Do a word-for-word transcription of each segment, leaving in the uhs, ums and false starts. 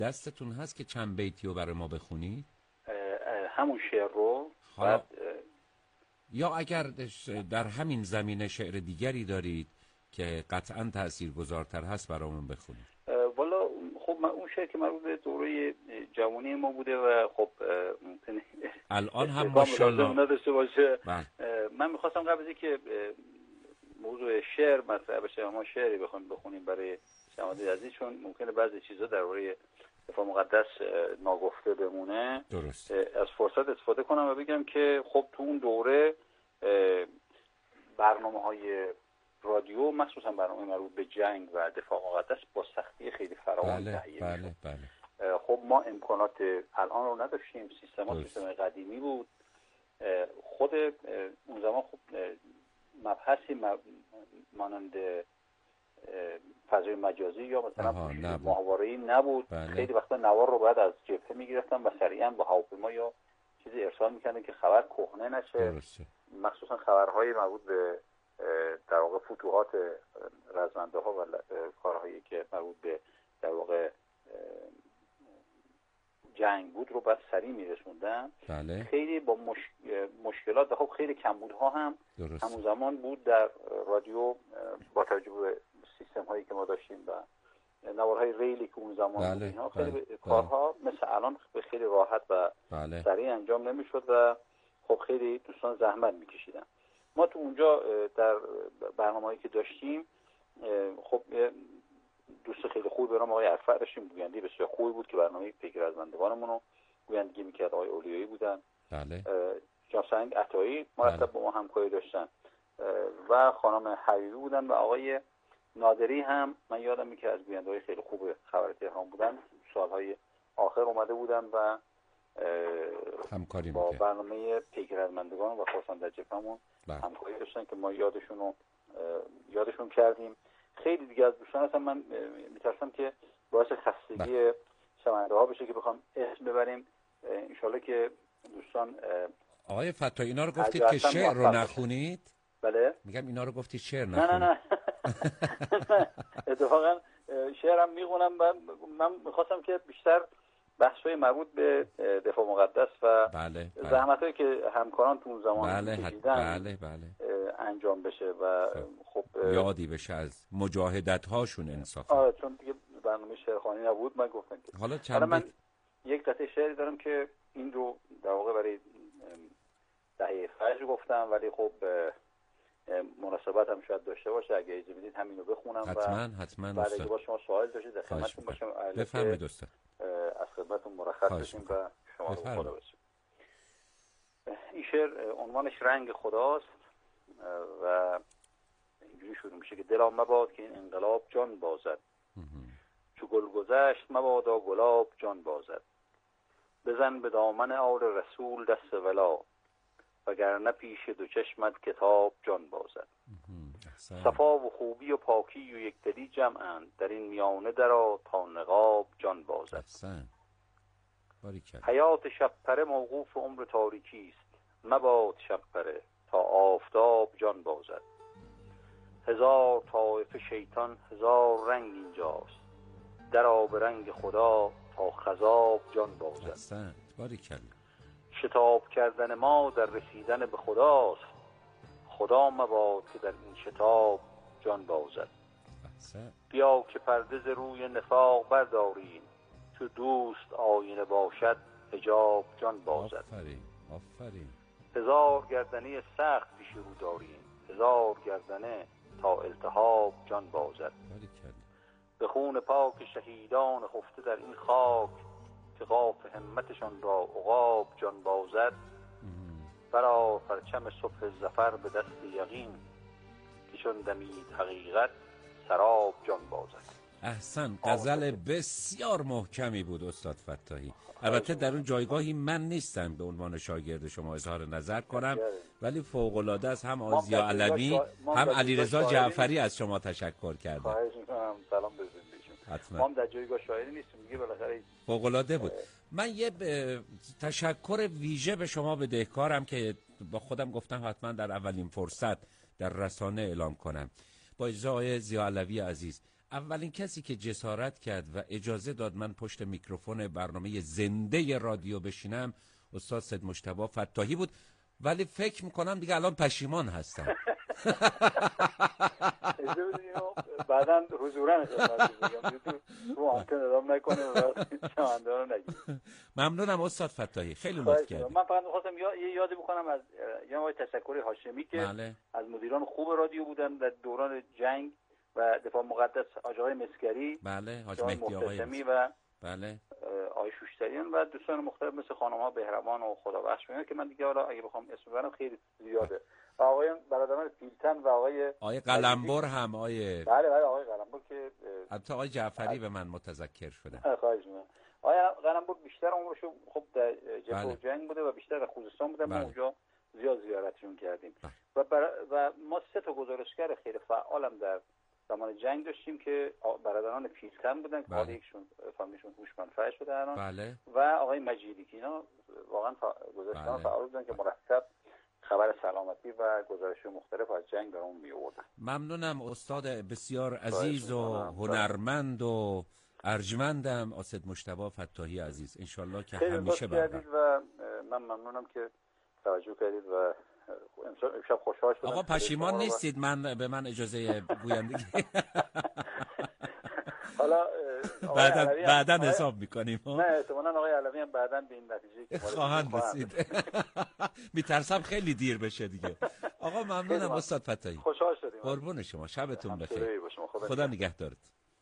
دستتون هست که چند بیتی رو برای ما بخونید؟ همون شعر رو حالا بعد یا اگر در همین زمینه شعر دیگری دارید که قطعا تاثیرگذارتر هست برامون بخونید. والا خب من اون شعر که مربوط به دوره جوانی ما بوده و خب ممکنه الان هم ماشاءالله نداشته باشه. بله. من میخواستم قبل از اینکه موضوع شعر مطرح بشه ما شعری بخونیم بخونیم برای شماده عزیز، چون ممکنه بعضی چیزا درباره دفاع مقدس ناگفته بمونه. درست. از فرصت استفاده کنم و بگم که خب تو اون دوره برنامه‌های رادیو مخصوصا برنامه مربوط به جنگ و دفاع مقدس با سختی خیلی فراوان تهیه بله می‌شد. بله بله. خب ما امکانات الان رو نداشتیم، سیستمات سیستم قدیمی بود. خود اون زمان خب مبحثی مانند فضای مجازی یا مثلا ماهواره‌ای نبود. بله. خیلی وقتا نوار رو بعد از جبهه میگرفتن و سریعا با هواپیما یا چیزی ارسال میکردن که خبر کهنه نشه. درسته. مخصوصا خبرهای مربوط به در واقع فتوحات رزمنده ها و کارهایی که مربوط به در واقع جنگ بود رو بعد سریع میرسوندن. بله. خیلی با مش... مشکلات و خب خیلی کمبودها هم درسته. همون زمان بود در رادیو با توجه به سیستم هایی که ما داشتیم و نوارهای ریلی که اون زمان بله. بود اینها بله. خیلی بله. کارها مثل الان به خیلی راحت و بله. سریع انجام نمیشد و خب خیلی دوستان زحمت میکشیدن. ما تو اونجا در برنامه‌ای که داشتیم خب دوست خیلی خوبی به نام آقای عرفت داشتیم، گوینده بسیار خوبی بود که برنامه پیگیر از بندگانمون رو گویندگی میکرد. آقای اولیایی بودن. بله. جاسنگ عطایی مرتب با ما همکاری داشتن و خانم حبیبی بودن و آقای نادری هم من یادم میاد که از گوینده‌های خیلی خوب خبر تهران بودن، سالهای آخر اومده بودن و همکاری با میکرد. برنامه پیگیرمندگان و خراسان در جبهمون همکاری داشتن که ما یادشون رو یادشون کردیم. خیلی دیگه از دوستان هستن، من میترسم که باعث خستگی شنونده ها بشه که بخوام اسم ببریم. انشالله که دوستان آقای فتاحی اینا رو گفتید که شعر رو نخونید؟ بله میگم اینا رو گفتید شعر نه نخونید. نه نه اتفاقا شعرم میخونم و من میخواستم که بیشتر بحث‌های مربوط به دفاع مقدس و بله بله. زحمتایی که همکاران تو اون زمان بله کشیدن بله بله. انجام بشه و خب یادی بشه از مجاهدت هاشون انصافا. آره چون دیگه برنامه شعرخوانی نبود. من گفتم که حالا چند من بیت یک قطعه شعری دارم که این رو در واقع برای دهه فجر گفتم، ولی خب مناسبت هم شاید داشته باشه. اگه اجازه بدید همین رو بخونم حتما و حتما بعد اگه با شما سوال داشتید در خدمتتون باشم. بفرمایید استاد. از خدمتتون مرخص بشیم و شما رو خدا باشید. این شعر عنوانش رنگ خداست و اینجوری شروع میشه که دلا مباد که این انقلاب جان بازد، چو گل گذشت مبادا گلاب جان بازد، بزن به دامن آل رسول دست ولا، وگرنه پیش دو چشمت کتاب جان بازد. صفا و خوبی و پاکی و یکدلی جمعند، در این میانه درآ تا نقاب جان بازد. حیات شب پره موقوف عمر تاریکی است، مباد شب پره تا آفتاب جان بازد. هزار طایفه شیطان هزار رنگ اینجاست، درآ به رنگ خدا تا خضاب جان بازد. شتاب کردن ما در رسیدن به خداست، خدا مباد که در این شتاب جان بازد. بیا که پرده ز روی نفاق برداریم، چو دوست آینه باشد حجاب جان بازد. آفرین آفرین. هزار گردنه سخت پیش رو داریم، هزار گردنه تا التهاب جان بازد. به خون پاک شهیدان خفته در این خاک، که قاف همتشان را عقاب جان بازد. برآر پرچم صبح ظفر به دست یقین، که چون دمید حقیقت سراب جان بازد. احسن. غزل بسیار محکمی بود استاد فتاحی. البته در اون جایگاهی من نیستم به عنوان شاگرد شما اظهار نظر کنم، ولی فوق العاده است. هم آزیا علوی هم علیرضا جعفری از شما تشکر کردن. خواهش می‌کنم. سلام بزنید. ما هم در جایگاه شاعری نیستیم دیگه، بالاخره فوق العاده بود. من یه تشکر ویژه به شما بدهکارم که با خودم گفتم حتما در اولین فرصت در رسانه اعلام کنم. با اجازه آقای ضیاء علوی عزیز، اولین کسی که جسارت کرد و اجازه داد من پشت میکروفون برنامه زنده رادیو بشینم استاد سید مجتبی فتاحی بود، ولی فکر میکنم دیگه الان پشیمان هستم. بعداً حضوراً تو آنتن ادام نکنه و شنونده‌ها رو نگید. ممنونم استاد فتاحی، خیلی لطف کردید. من فقط می‌خواستم یه یادی بکنم از یه آقای تشکری هاشمی که بله. از مدیران خوب رادیو بودن در دوران جنگ و دفاع مقدس، حاج آقای مسگری، بله، حاج مهدی آقای و بله آقای شوشتریان و دوستان مختلف مثل خانم‌ها بهرمان و خدابخش میگن که من دیگه حالا اگه بخوام اسم ببرم خیلی زیاده. و آقایان برادران پیلتن و آقای آقای قلمبر هم آقای بله بله آقای قلمبر که البته آقای جعفری به من متذکر شدن. خواهش می‌کنم. آقای قلمبر بیشتر عمرشو خب در جبهه بله. جنگ بوده و بیشتر در خوزستان بوده. بله. ما اونجا زیاد زیارتشون کردیم. بله. و بر... و ما سه تا گزارشگر خیلی فعالم در زمان جنگ داشتیم که برادران پیلتن بودن که حالا بله. یکشون فامیلشون هوشمند فرج شده الان. بله. و آقای مجیدی که اینا واقعا فع... گزارشگر بله. فعال بودن که مرتب خبر سلامتی و گزارش مختلف از جنگ برامون می‌آوردن. ممنونم استاد بسیار عزیز و هنرمند و ارجمندم استاد مجتبی فتاحی عزیز. انشالله که همیشه برقرار و من ممنونم که توجه کردید و امشب خوشحال شدم. آقا پشیمان نیستید من به من اجازه گویندگی؟ حالا بعدا بعدا حساب میکنیم. نه احتمالاً آقای علوی هم بعدا به این نتیجه که خواهند رسید. میترسم خیلی دیر بشه دیگه. آقا ممنونم استاد فتاحی. خوشحال شدیم. قربون شما، شبتون بخیر. خدا نگهدارت.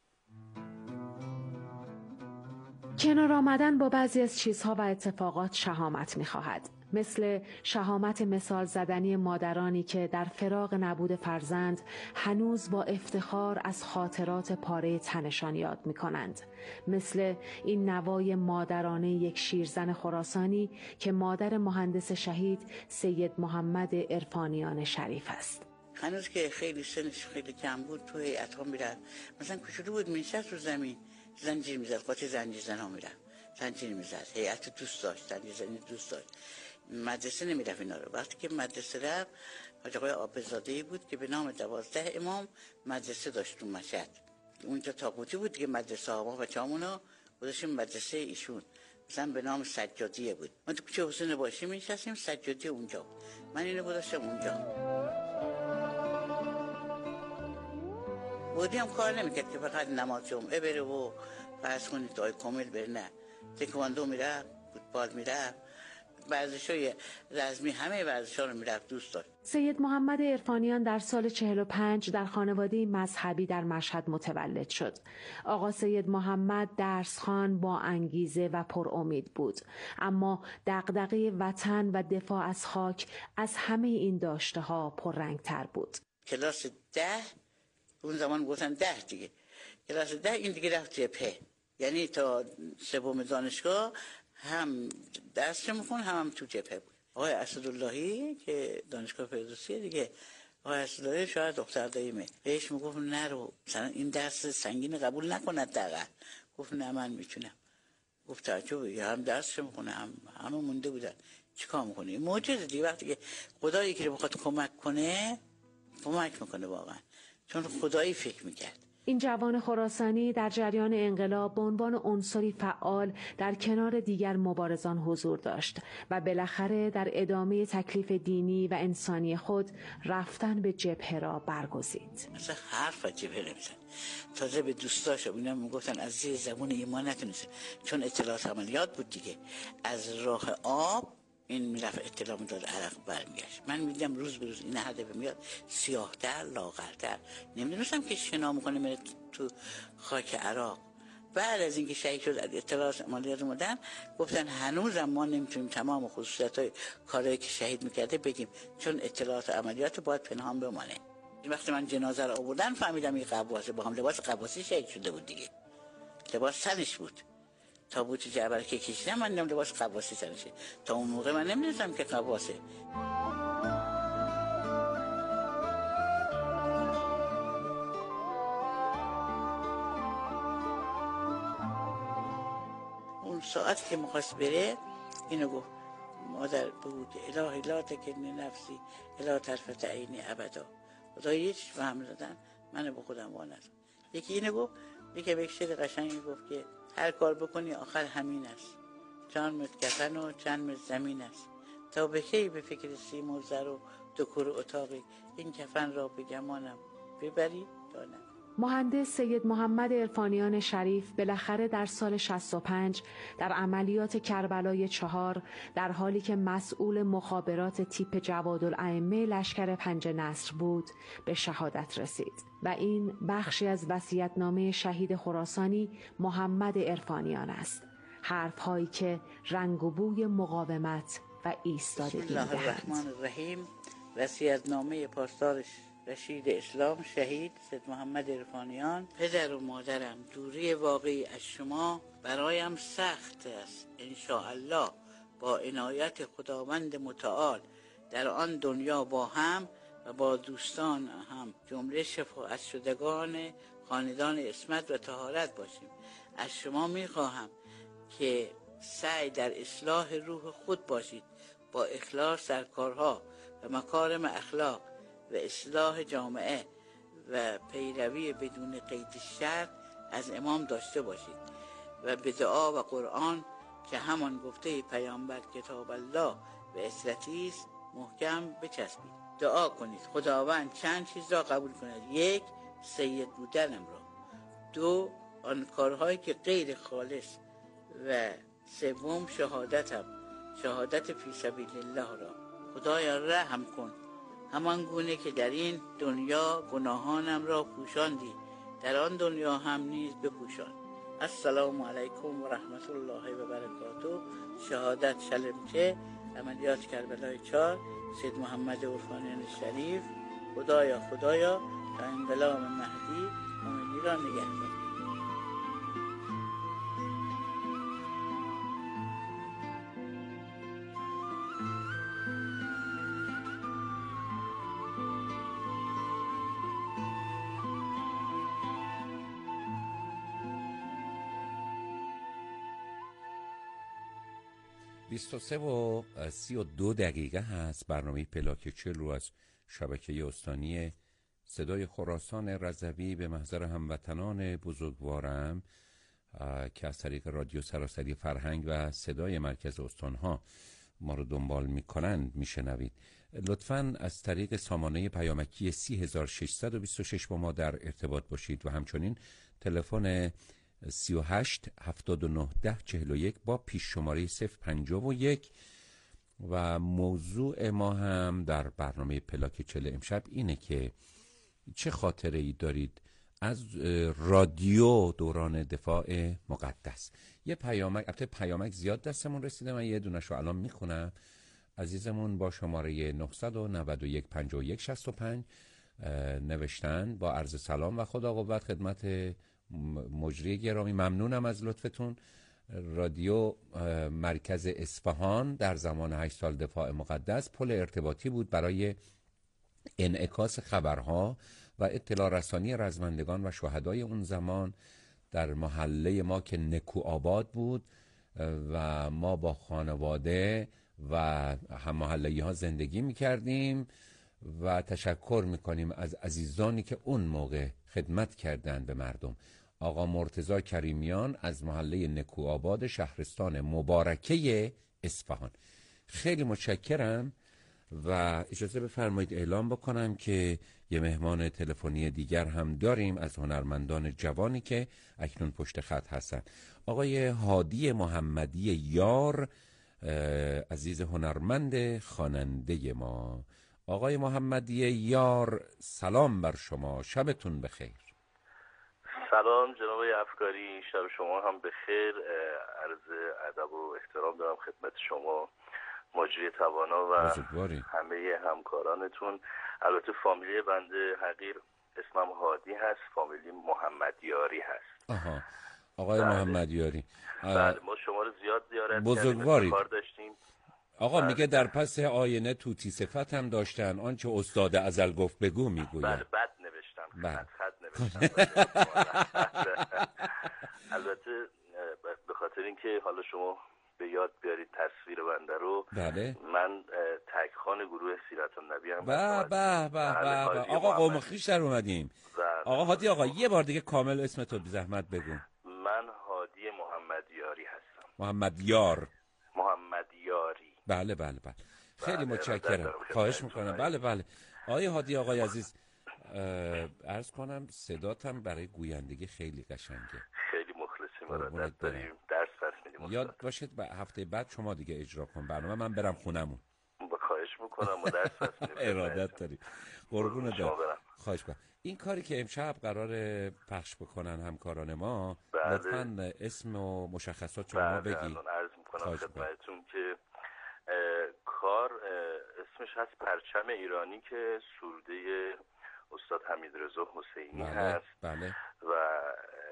کنار آمدن با بعضی از چیزها و اتفاقات شهامت می‌خواهد. مثل شهامت مثال زدنی مادرانی که در فراق نبود فرزند هنوز با افتخار از خاطرات پاره تنشان یاد می‌کنند. مثل این نوای مادرانه یک شیرزن خراسانی که مادر مهندس شهید سید محمد عرفانیان شریف است. هنوز که خیلی سنش خیلی کم بود تو هیئت‌ها میرفت، مثلا کوچولو بود می‌نشست رو زمین زنجیر میزد، قاطی زنجیر زن ها میرفت زنجیر میزد، هیئت دوست داشت، زنجیر زنی دوست داشت. مدرسه نمیرفت اینا رو. وقتی که مدرسه رفت حاج آقای عابدزاده‌ای بود که به نام دوازده امام مدرسه داشت تو مشهد. اونجا تاقوتی بود که مدرسه ها ما بچه‌مونو گذاشتیم مدرسه ایشون، مثلا به نام سجادیه بود. ما تو کوچه حسین باشی می‌نشستیم، سجادیه اونجا. من اینو گذاشتم اونجا. بودی هم کار نمیکرد که فقط نماز جمعه بره و فرض کنید دعای کامل بره، نه تکواندو میرفت، فوتبال میرفت، ورزش‌های رزمی، همه ورزش‌ها رو میرفت، دوست داشت. سید محمد عرفانیان در سال چهل و پنج در خانواده مذهبی در مشهد متولد شد. آقا سید محمد درسخوان، با انگیزه و پر امید بود، اما دغدغه وطن و دفاع از خاک از همه این داشته‌ها پررنگ‌تر بود. کلاس ده اون زمان گفتن ده دیگه، کلاس ده این دیگه رفت جبهه، یعنی تا سوم دانشگاه هم درس میخون هم, هم تو جبهه بود. آقای اسداللهی که دانشگاه فردوسی دیگه، آقای اسداللهی شاید دختر داییمه، بهش میگفت نرو مثلا این درس سنگین قبول نکند دقیقا. گفت نه من میتونم. گفت تعجبه، هم درس میخونه هم همه مونده بودن، چیکار میکنه؟ معجزه دیگه. وقتی که خدایی که بخواد کمک کنه کمک میکنه واقعا، چون خدایی فکر میکرد. این جوان خراسانی در جریان انقلاب به عنوان عنصری فعال در کنار دیگر مبارزان حضور داشت و بالاخره در ادامه تکلیف دینی و انسانی خود رفتن به جبهه را برگزید. مثلا حرف از جبهه نمیزن، تازه به دوستاش اینا میگفتن از زیر زبون ایمان نتونست، چون اطلاعات عملیات بود دیگه، از راه آب این میرفت اطلاع میداد، عرق برمیگشت. من میدیدم روز به روز این هدف میاد سیاه‌تر، لاغرتر، نمیدونستم که شنا میکنه میره تو خاک عراق. بعد از اینکه شهید شد اطلاعات عملیات اومدن گفتن هنوزم ما نمیتونیم تمام خصوصیت‌های کارهایی که شهید میکرده بگیم، چون اطلاعات عملیات باید پنهان بمانه. وقتی من جنازه رو آوردن فهمیدم این قباسه، با هم لباس قباسی شهید شده بود دیگه، لباس تنش بود. تابوت جعبر که کشیدم من نمیدونم لباس قباسی تنشه، تا اون موقع من نمیدونستم که قباسه. اون ساعت که میخواست بره اینو گفت مادر بود الهی لا تکلنی نفسی الی طرفة عینی ابدا. خدایی یه چیز فهم دادن منو به خودم وانست، یکی اینو گفت، یکی به یک شعر قشنگی گفت که هر کار بکنی آخر همین است، چند متر کفن و چند متر زمین است، تا به کی به فکر سیم و زر و دکور اتاقی، این کفن را به گمانم ببری یا نه. مهندس سید محمد عرفانیان شریف بالاخره در سال شصت و پنج در عملیات کربلای چهار در حالی که مسئول مخابرات تیپ جوادالائمه لشکر پنج نصر بود به شهادت رسید و این بخشی از وصیت‌نامه شهید خراسانی محمد عرفانیان است. حرف‌هایی که رنگ و بوی مقاومت و ایستادگی بسم الله الرحمن الرحیم. وصیت‌نامه پاسدار رشید اسلام شهید سید محمد عرفانیان. پدر و مادرم، دوری واقعی از شما برایم سخت است. انشاءالله با عنایت خداوند متعال در آن دنیا با هم و با دوستان هم جمله شفاعت شدگان خاندان عصمت و طهارت باشیم. از شما میخواهم که سعی در اصلاح روح خود باشید، با اخلاص در کارها و مکارم اخلاق و اصلاح جامعه و پیروی بدون قید شر از امام داشته باشید و به دعا و قرآن که همان گفته پیامبر کتاب الله و اصلتی است محکم بچسبید. دعا کنید خداوند چند چیز را قبول کند: یک، سید بودنم را; دو، آن کارهایی که غیر خالص; و سوم، شهادتم، شهادت فی سبیل الله را. خدایا رحم کن، همان گونه که در این دنیا گناهانم را پوشاندی، در آن دنیا هم نیز بپوشان. السلام علیکم و رحمت الله و برکاته. شهادت شلمچه، عملیات کربلای چهار، سید محمد عرفانیان شریف. خدایا خدایا تا انقلاب مهدی امید را نگهدار. بیست و سه و سی و دو دقیقه هست. برنامه پلاک چهل رو از شبکه استانی صدای خراسان رضوی به محضر هموطنان بزرگوارم که از طریق رادیو سراسری فرهنگ و صدای مرکز استانها ما رو دنبال میکنند میشنوید. لطفاً از طریق سامانه پیامکی سی هزار و ششصد و بیست و شش با ما در ارتباط باشید و همچنین تلفن سی و هشت هفتاد و نه ده چهل و یک با پیش شماره صفر پنجاه و یک. و موضوع ما هم در برنامه پلاک چهل امشب اینه که چه خاطره ای دارید از رادیو دوران دفاع مقدس. یه پیامک، البته پیامک زیاد دستمون رسیده، من یه دونشو الان میخونم. عزیزمون با شماره نه نه یک پنجاه و یک شصت و پنج نوشتن: با عرض سلام و خدا قوت خدمت مجری گرامی، ممنونم از لطفتون. رادیو مرکز اصفهان در زمان هشت سال دفاع مقدس پل ارتباطی بود برای انعکاس خبرها و اطلاع رسانی رزمندگان و شهدای اون زمان در محله ما که نکو آباد بود و ما با خانواده و هم محله‌ای ها زندگی میکردیم و تشکر میکنیم از عزیزانی که اون موقع خدمت کردند به مردم. آقا مرتضی کریمیان از محله نکو آباد شهرستان مبارکه اصفهان. خیلی متشکرم و اجازه بفرمایید اعلام بکنم که یه مهمان تلفنی دیگر هم داریم از هنرمندان جوانی که اکنون پشت خط هستن. آقای هادی محمدی یار، عزیز هنرمند خواننده ما. آقای محمدی یار سلام بر شما، شبتون بخیر. سلام جناب افکاری، شب شما هم بخیر. عرض ادب و احترام دارم خدمت شما مجری توانا و بزرگواری. همه همکارانتون. البته فامیلی بنده حقیر اسمم هادی هست، فامیلی محمدیاری هست. آها، آقای بله. محمدیاری. بله، ما شما رو زیاد زیارت بزرگواری. کار داشتیم. آقا بله. میگه در پس آینه توتی صفت هم داشتن، آنچه استاد ازل گفت بگو میگوید. بله، بد نوشتم، بله. خط خط نوشتم. البته به خاطر اینکه حالا شما به یاد بیارید تصویر بنده رو، بله. من تکخان گروه سیرت النبی هم. به به به به. آقا قوم خویش در اومدیم. آقا هادی آقا یه بار دیگه کامل اسم تو بی زحمت بگو. من هادی محمد یاری هستم. محمد یار. محمد یاری. بله بله بله. خیلی بله متشکرم. خواهش میکنم. بله بله. آقای هادی آقای عزیز، عرض کنم صداتم برای گویندگی خیلی قشنگه. خیلی مخلصیم، ارادت داریم. درس پس میدیم. یاد باشید به هفته بعد شما دیگه اجرا کن برنامه، من برم خونمون. با خواهش میکنم و درس پس میدیم. ارادت داریم. قربون دارم. خواهش کنم. این کاری که امشب قرار پخش بکنن همکاران ما، بله. لطفاً اسم و مشخصات شما بگید. بله عرض میکنم خدمتتون که کار اسمش هست پرچم ایرانی که سروده استاد حمیدرضا حسینی بله، هست. بله. و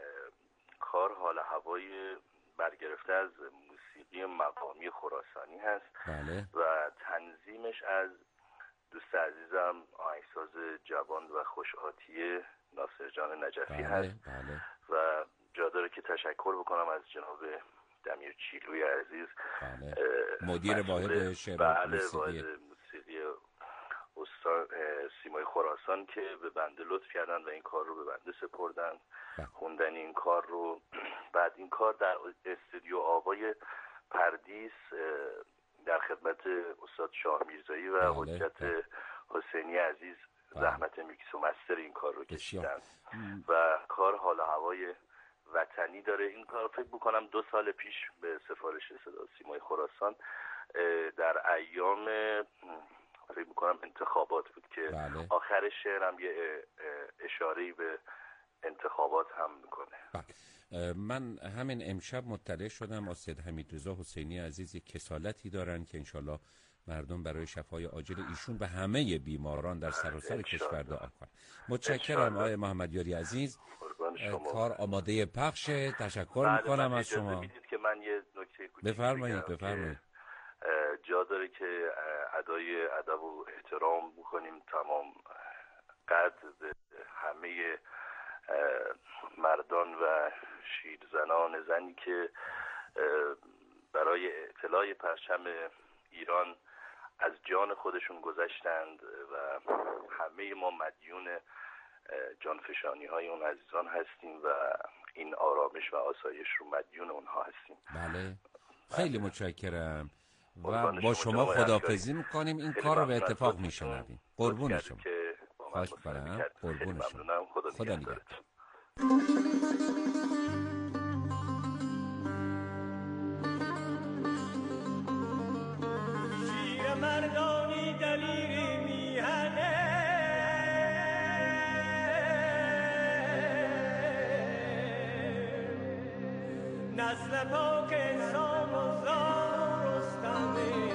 کار حال هوای برگرفته از موسیقی مقامی خراسانی هست. بله. و تنظیمش از دوست عزیزم آهنگساز جوان و خوش‌آتی ناصر جان نجفی بله، هست. بله. و جا داره که تشکر بکنم از جناب دمیر چیلوی عزیز، بله. مدیر واحد شعر بله موسیقی موسیقی استاد سیمای خراسان که به بنده لطف کردن و این کار رو به بنده سپردن. خوندن این کار رو، بعد این کار در استودیو آوای پردیس در خدمت استاد شاه میرزایی و بله. حجت بله. حسینی عزیز بله. زحمت میکس و مستر این کار رو بسیار. کشیدن و کار حال هوای وطنی داره. این کار فکر بکنم دو سال پیش به سفارش صدا سیمای خراسان در ایام فکر بکنم انتخابات بود که بله. آخر شعرم یه اشاره‌ای به انتخابات هم میکنه. بله. من همین امشب مطلع شدم استاد حمیدرضا حسینی عزیز یک کسالتی دارن که انشالله مردم برای شفای عاجل ایشون و همه بیماران در سراسر کشور دعا کنن. متشکرم آقای محمد یاری عزیز. کار آماده پخشه. تشکر میکنم از شما. که من یه نکته کوچیک بفرمایید بفرمایید. جا داره که ادای ادب و احترام بکنیم تمام قدر به همه مردان و شیرزنان زنی که برای اطلاع پرچم ایران از جان خودشون گذشتند و همه ما مدیون جانفشانی های اون عزیزان هستیم و این آرامش و آسایش رو مدیون اونها هستیم. بله خیلی متشکرم و با شما خداحافظی میکنیم. این کار رو به اتفاق میشنویم. قربون شما. خواهش میکنم. قربون شما. خدا نگهدار. شیر مردانی دلیری میهنه نسل پاک انسان و زار رستمه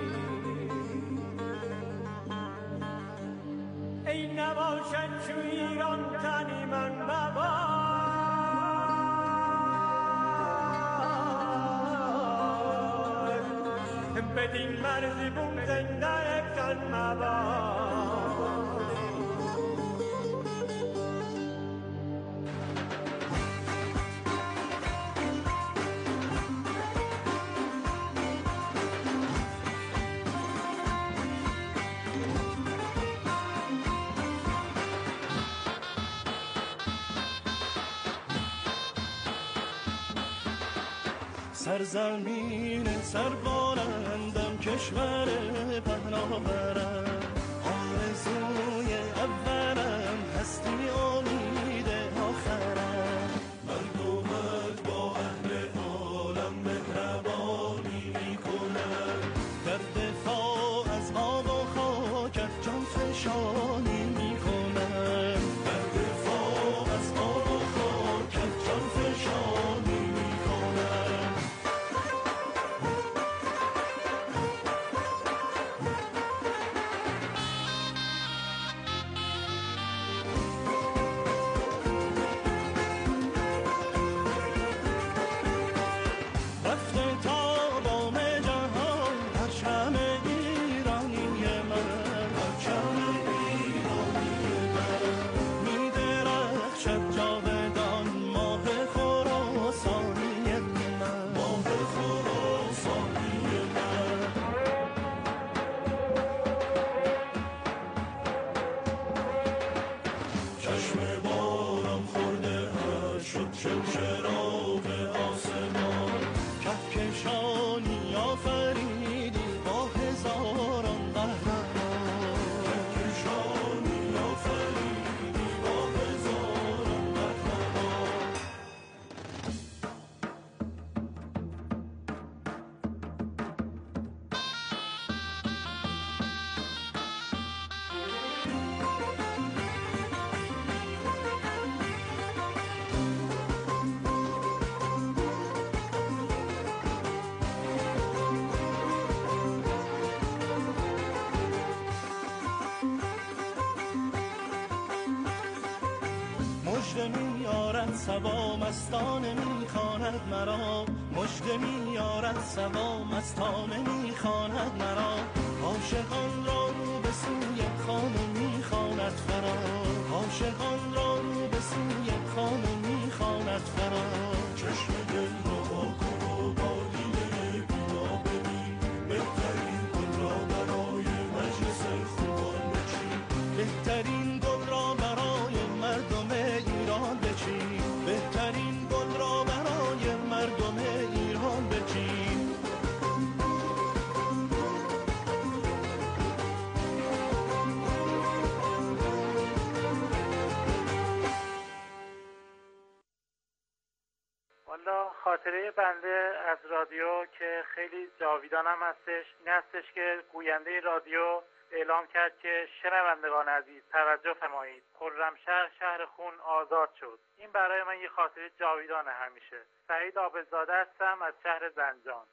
ای نباشد چو ایران تنی من مباد بدین مرزی بون زنده کن مباد سرزمین سربلندم کشور پهناورم آرزوی اولم هستی امید آخرم مردمت با اهل عالم مهربانی میکنم در دفاع از آب و خاکت جان فشانی میکنم در دفاع از آب و خاکت جان فشانی میکنم چشم با کهکشانی آفریدی با هزاران قهرمان، کهکشانی آفریدی با هزاران قهرمان. مژده میارد صبا مستانه میخواند مرا، مژده میارد صبا مستانه میخواند مرا، عاشقان را رو به سوی خانه میخواند فرا، عاشقان را رو به سوی خانه میخواند فرا. چشم دل را واکن و با دیده بینا ببین، بهترین گل را برای مجلس خوبان بچین، بهترین گل را برای مردم ایران بچین، بهترین گل را برای مردم ایران بچین. والا خاطره بنده از رادیو که خیلی جاویدانم هستش این هستش که گوینده رادیو اعلام کرد که شنوندگان عزیز توجه فرمایید، خرمشهر شهر خون آزاد شد. این برای من یه خاطره جاویدانه همیشه. سعید عابدزاده هستم از شهر زنجان.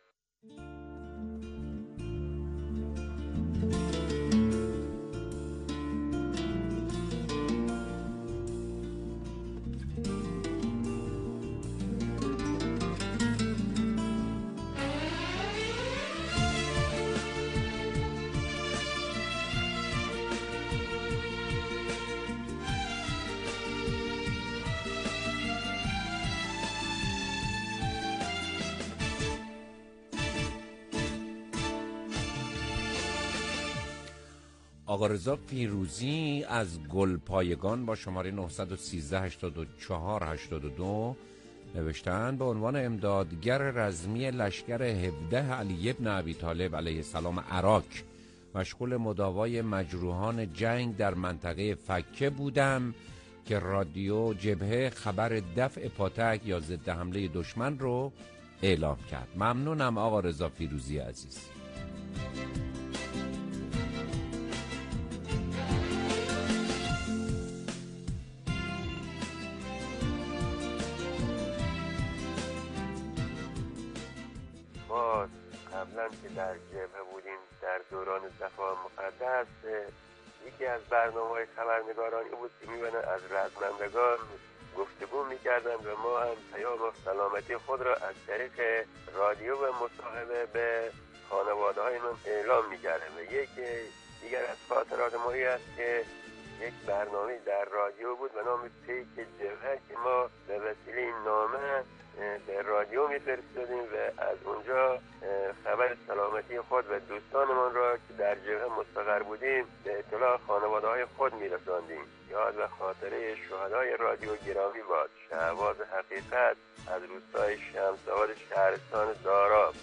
آقا رضا فیروزی از گلپایگان با شماره نه یک سه هشتاد و چهار هشتاد و دو نوشتن به عنوان امدادگر رزمی لشکر هفده علی بن ابی طالب علیه السلام عراق مشغول مداوای مجروحان جنگ در منطقه فکه بودم که رادیو جبهه خبر دفع پاتک یا ضد حمله دشمن رو اعلام کرد. ممنونم آقا رضا فیروزی عزیز. ما قبلا که در جبهه بودیم در دوران صفا مقدس یکی از برنامه‌های خبرنگارانی بود که می‌بینن از رزمندگان گفتگو می‌کردن و ما هم پیام سلامتی خود را از طریق رادیو و مصاحبه به خانواده‌هایمان اعلام می‌کردیم. و یکی دیگر از خاطرات مایی است که یک برنامه در رادیو بود به نام پیک جبهه که ما به وسیله این نامه به رادیو می‌فرستادیم و از اونجا خبر سلامتی خود و دوستانمان را که در جبهه مستقر بودیم به اطلاع خانواده‌های خود می‌رساندیم. یاد و خاطره شهدای رادیو گرامی باد. شهباز حقیقت از روستای شمس‌آباد شهرستان داراب.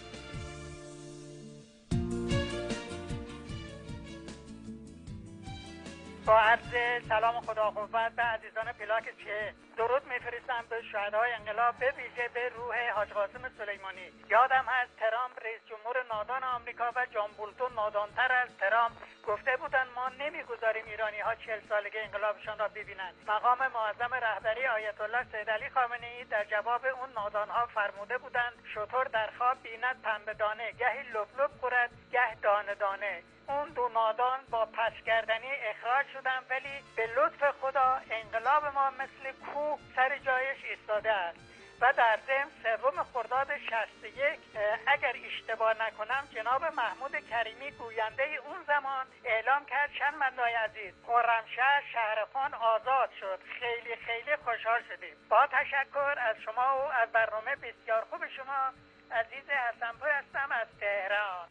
با عرض سلام خدا قوت به عزیزان پلاک چه درود میفرستم به شهدای انقلاب، به ویژه به روح حاج قاسم سلیمانی. یادم هست ترامپ رئیس جمهور نادان آمریکا و جان بولتون نادانتر از ترامپ گفته بودن ما نمیگذاریم ایرانی ها چهل سالگی انقلابشان را ببینند. مقام معظم رهبری آیت الله سید علی خامنه‌ای در جواب اون نادان ها فرموده بودند شطور در خواب بیند پنبه دانه، گهی لب لب خورد گه دانه دانه. اون دو نادان با پسگردنی اخراج شدن ولی به لطف خدا انقلاب ما مثل کوه سر جایش ایستاده است. و در ضمن سوم خرداد شصت و یک اگر اشتباه نکنم جناب محمود کریمی گوینده اون زمان اعلام کرد شنونده‌های عزیز خرمشهر شهرخان آزاد شد. خیلی خیلی خوشحال شدیم. با تشکر از شما و از برنامه بسیار خوب شما. عزیز حسنپور هستم از تهران.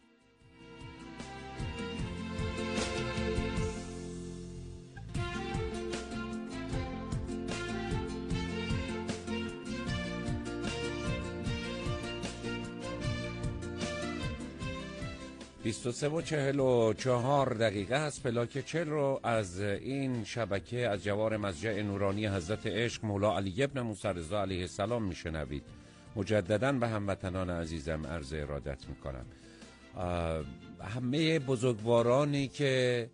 بیست و سه و چهل و چهار دقیقه است. پلاک چل رو از این شبکه از جوار مسجد نورانی حضرت عشق مولا علی ابن موسی رضا علیه السلام میشنوید. مجدداً به هموطنان عزیزم عرض ارادت میکنم. همه بزرگوارانی که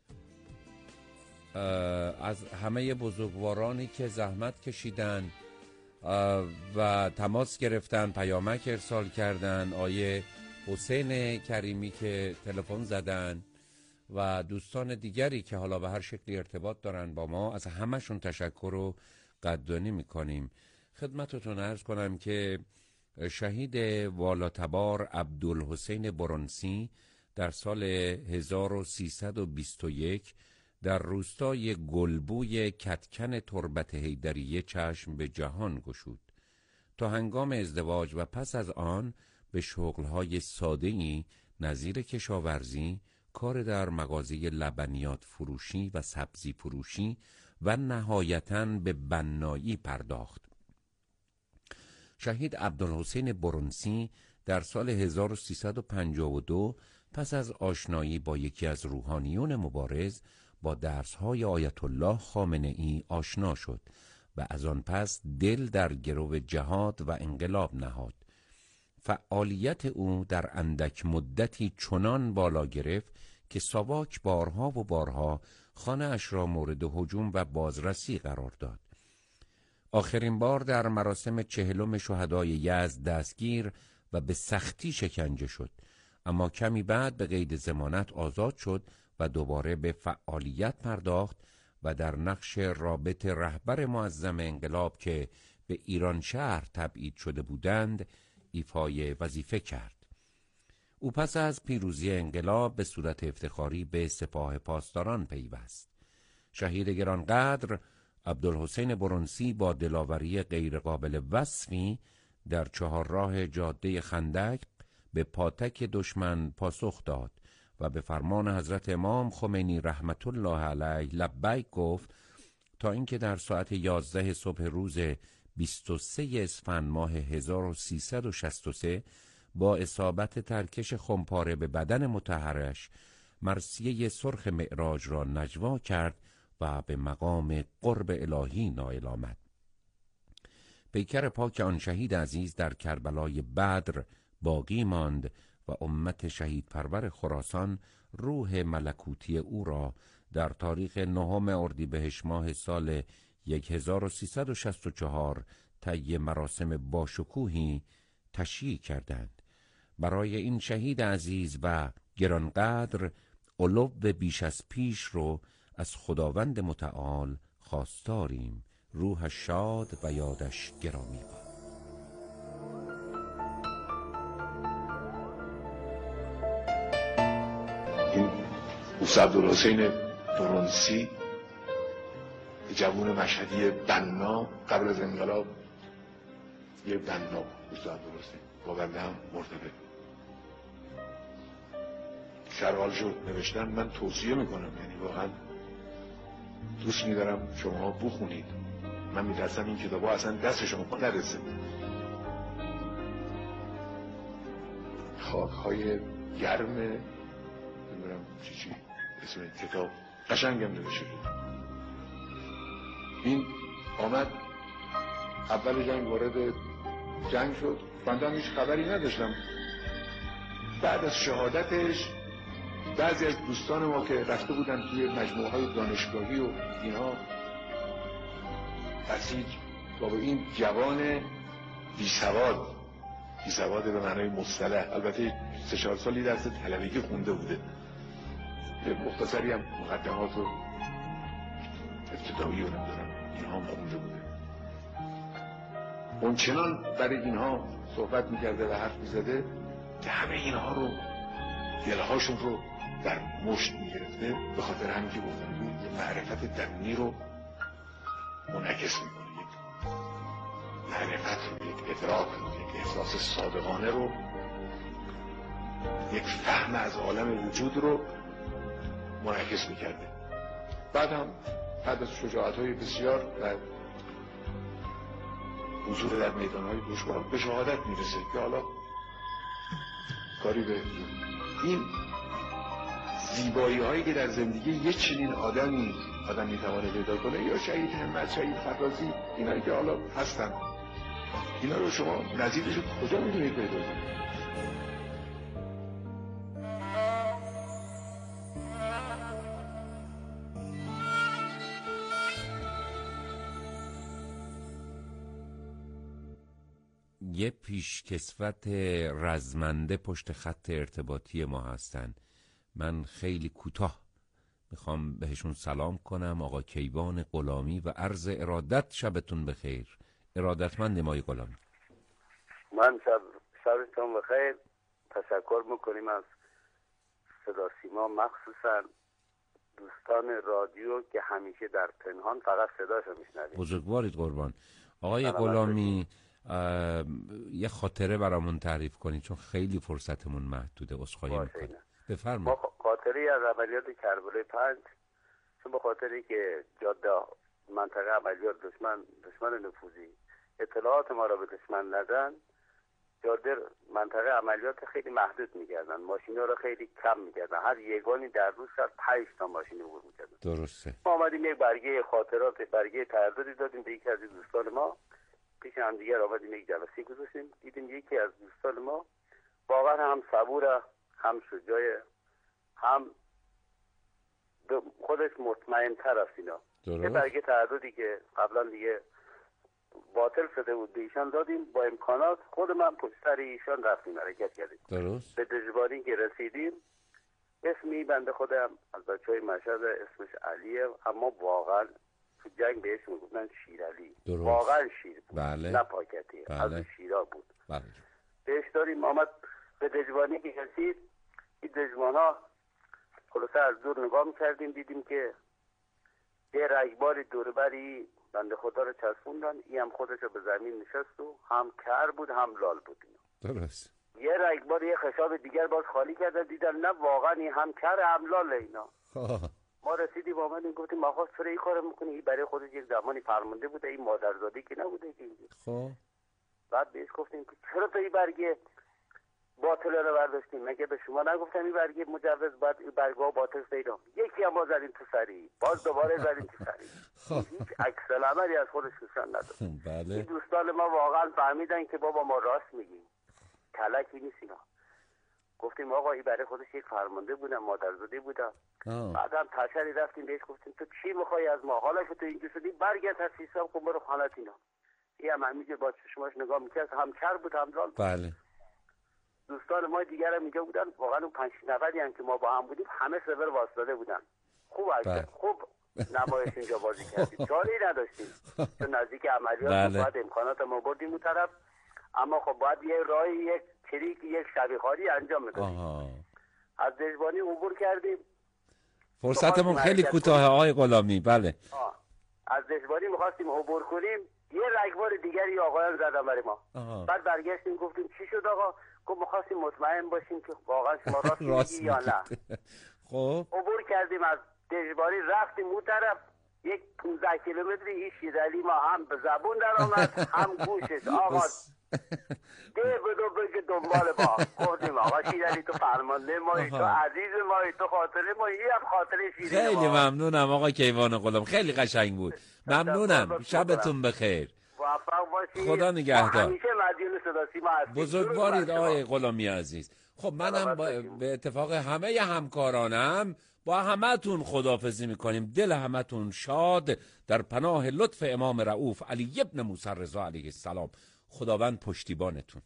از همه بزرگوارانی که زحمت کشیدن و تماس گرفتن، پیامک ارسال کردن، آیه حسین کریمی که تلفن زدن و دوستان دیگری که حالا به هر شکلی ارتباط دارن با ما، از همشون تشکر و قدردانی میکنیم. خدمتتون عرض کنم که شهید والاتبار عبدالحسین برنسی در سال هزار و سیصد و بیست و یک در روستای گلبوی کتکن تربت حیدریه چشم به جهان گشود. تا هنگام ازدواج و پس از آن به شغلهای ساده‌ای نظیر کشاورزی، کار در مغازه لبنیات فروشی و سبزی فروشی و نهایتاً به بنایی پرداخت. شهید عبدالحسین برنسی در سال هزار و سیصد و پنجاه و دو پس از آشنایی با یکی از روحانیون مبارز با درس‌های آیت الله خامنه‌ای آشنا شد و از آن پس دل در گرو جهاد و انقلاب نهاد. فعالیت او در اندک مدتی چنان بالا گرفت که ساواک بارها و بارها خانه اش را مورد هجوم و بازرسی قرار داد. آخرین بار در مراسم چهلم شهدای یزد دستگیر و به سختی شکنجه شد، اما کمی بعد به قید ضمانت آزاد شد و دوباره به فعالیت پرداخت و در نقش رابط رهبر معظم انقلاب که به ایران شهر تبعید شده بودند ایفای وظیفه کرد. او پس از پیروزی انقلاب به صورت افتخاری به سپاه پاسداران پیوست. شهید گرانقدر عبدالحسین برنسی با دلاوری غیرقابل وصفی در چهارراه جاده خندق به پاتک دشمن پاسخ داد و به فرمان حضرت امام خمینی رحمت الله علیه لبیک گفت تا اینکه در ساعت یازده صبح روز بیست و سه اسفند ماه هزار و سیصد و شصت و سه با اصابت ترکش خمپاره به بدن مطهرش مرثیه سرخ معراج را نجوا کرد و به مقام قرب الهی نائل آمد. پیکر پاک آن شهید عزیز در کربلای بدر باقی ماند و امت شهید پرور خراسان روح ملکوتی او را در تاریخ نهم اردیبهشت ماه سال هزار و سیصد و شصت و چهار طی مراسم باشکوهی تشییع کردند. برای این شهید عزیز و گرانقدر علو بیش از پیش رو از خداوند متعال خواستاریم. روحش شاد و یادش گرامی باد. این اوست عبدالحسین برنسی، جوون مشهدی بنا، قبل از انقلاب یه بنا اوست عبدالحسین با بنده هم مرتبط. شرحال شد نوشتن، من توصیه میکنم، یعنی واقعا دوست میدارم شما بخونید. من میترسم این کتابا اصلا دست شما نرسه. خاکهای گرم نمیدونم چی چی اسم این کتاب قشنگم نوشته. این آمد اول جنگ وارد جنگ شد، بنده هم هیچ خبری نداشتم. بعد از شهادتش بعضی از دوستان ما که رفته بودن توی مجموعه های دانشگاهی و اینها بسیج بابا این جوان بی سواد، بی سواد به معنای مصطلح، البته سه چهار سالی درس طلبگی خونده بوده، مختصری هم مقدمات و ابتدایی رو نمیدارم اینها هم خونده بوده. اون چنان برای اینها صحبت میکرده و حرف میزده که همه اینها رو دلهاشون رو در مشت میگرفته، به خاطر همین که گفتم یه معرفت درونی رو منعکس میکنه، یک معرفت رو، یک ادراک رو، یک احساس صادقانه رو، یک فهم از عالم وجود رو منعکس میکرده. بعد هم بعد از شجاعت‌های بسیار و حضور در میدان‌های دشوار به شهادت میرسه که حالا کاری به این زیبایی هایی که در زندگی یک چنین آدمی آدم میتوانه پیدا کنه، یا شهید همت، شهید فرازی، اینایی که حالا هستن، اینا رو شما نظیرش کجا میتونید پیدا کنید؟ یه پیشکسوت رزمنده پشت خط ارتباطی ما هستن. من خیلی کوتاه میخوام بهشون سلام کنم. آقا کیوان غلامی و عرض ارادت شبتون بخیر. ارادتمند مای غلامی. من شب شبتون بخیر. تشکر میکنیم از صدا سیما، مخصوصا دوستان رادیو که همیشه در پنهان فقط صداشو میشنویم. بزرگوارید قربان. آقای غلامی یه خاطره برامون تعریف کنید چون خیلی فرصتمون محدوده. عذرخواهی میکنم. بفرمایید. ما خاطری از عملیات کربلای پنج، چون به خاطری که جاده منطقه عملیات دشمن دشمن نفوذی اطلاعات ما را به دشمن ندن، جاده منطقه عملیات خیلی محدود می‌کردن، ماشینا رو خیلی کم می‌کردن. هر یگانی در روز شاید پنج تا ماشین عبور می‌کردن. درسته. ما اومدیم یک برگه خاطرات، برگه ترددی دادیم به یکی از دوستان ما. پیش هم دیگر آمدیم یک جلسه گذاشتیم، دیدیم یکی از دوستان ما واقعا هم صبوره، هم شجاعه، هم خودش مطمئن تر از اینا. یه برگه تعددی که قبلا دیگه باطل شده بود به ایشان دادیم، با امکانات خود من پشت سر ایشان رفتیم حرکت کردیم. درست. به دژبانی که رسیدیم، اسمی بنده خودم از بچه های مشهد اسمش علیه، اما واقعا تو جنگ بهش میگفتن شیرالی. واقعا شیر بود. بله. نه پاکتی. بله. از شیرا بود. بله. بهش داریم آمد به دژبانی که رسید، این دژبانا خلاصه از دور نگاه میکردیم، دیدیم که یه رگباری دوربری بنده خدا رو چسبوندن، این هم خودش رو به زمین نشست و هم کر بود هم لال بود. درست. یه رگبار یه خشاب دیگر باز خالی کردن، دیدن نه واقعا این هم کر هم لال اینا. ما رسیدیم آمدیم گفتیم آقا چرا این کارو میکنی؟ این برای خودش یک زمانی فرمانده بوده، این مادرزادی که نبوده که اینجا. خب بعد بهش گفتیم که چرا تو این برگه باطل رو برداشتیم؟ مگه به شما نگفتم این برگه مجوز بعد این برگه باطل پیدا؟ یکی هم ما زدیم تو سری، باز دوباره زدیم تو سری. هیچ عکس العملی از خودش نشان نداد. بله. این دوستان ما واقعا فهمیدن که بابا ما راست میگیم، کلکی نیست اینا. گفتیم آقا این برای خودش یک فرمانده بودم، مادرزاده بودم. بعدم تشری رفتیم بهش گفتیم تو چی میخوای از ما؟ حالا که تو اینجا شدی برگرد از حساب کن برو خانت اینا. این هم همینجا با چشماش نگاه میکرد، هم کر بود هم لال. بله. دوستان ما دیگر هم اینجا بودن، واقعا اون پنج نفری هم که ما با هم بودیم همه سرور واسطاده بودن. خوب بله. خوب نمایش اینجا بازی کردیم. چاره نداشتیم چون نزدیک عملیات بله. بعد امکانات ما بردیم اون طرف، اما خب باید یه راهی، یک تریک، یک شبیخاری انجام میدادیم. از دژبانی عبور کردیم. فرصتمون خیلی کوتاه آقای غلامی. بله. آه. از دژبانی میخواستیم عبور کنیم، یه رگبار دیگری آقایان زدن برای ما. آه. بعد برگشتیم گفتیم چی شد آقا؟ گفت میخواستیم مطمئن باشیم که واقعا شما راست میگی یا نه. خب عبور کردیم از دژبانی، رفتیم اون طرف یک پانزده کیلومتری. این شیرالی ما هم به زبون در آمد هم گوشش. آقا ده بدو بگه دنبال ما. گفتیم آقا شیرالی تو فرمانده مایی، تو عزیز مایی، تو خاطره مایی، این هم خاطره شیرالی ما. خیلی ممنونم آقا کیوان غلام، خیلی قشنگ بود. ممنونم. شبتون بخیر. خدا نگهدار. همیشه مدیون صدا سیما هستید. بزرگوارید آقای غلامی عزیز. خب منم با به اتفاق همه همکارانم با همتون خداحافظی میکنیم. دل همتون شاد در پناه لطف امام رؤوف علی ابن موسی رضا علیه السلام. خداوند پشتیبانتون.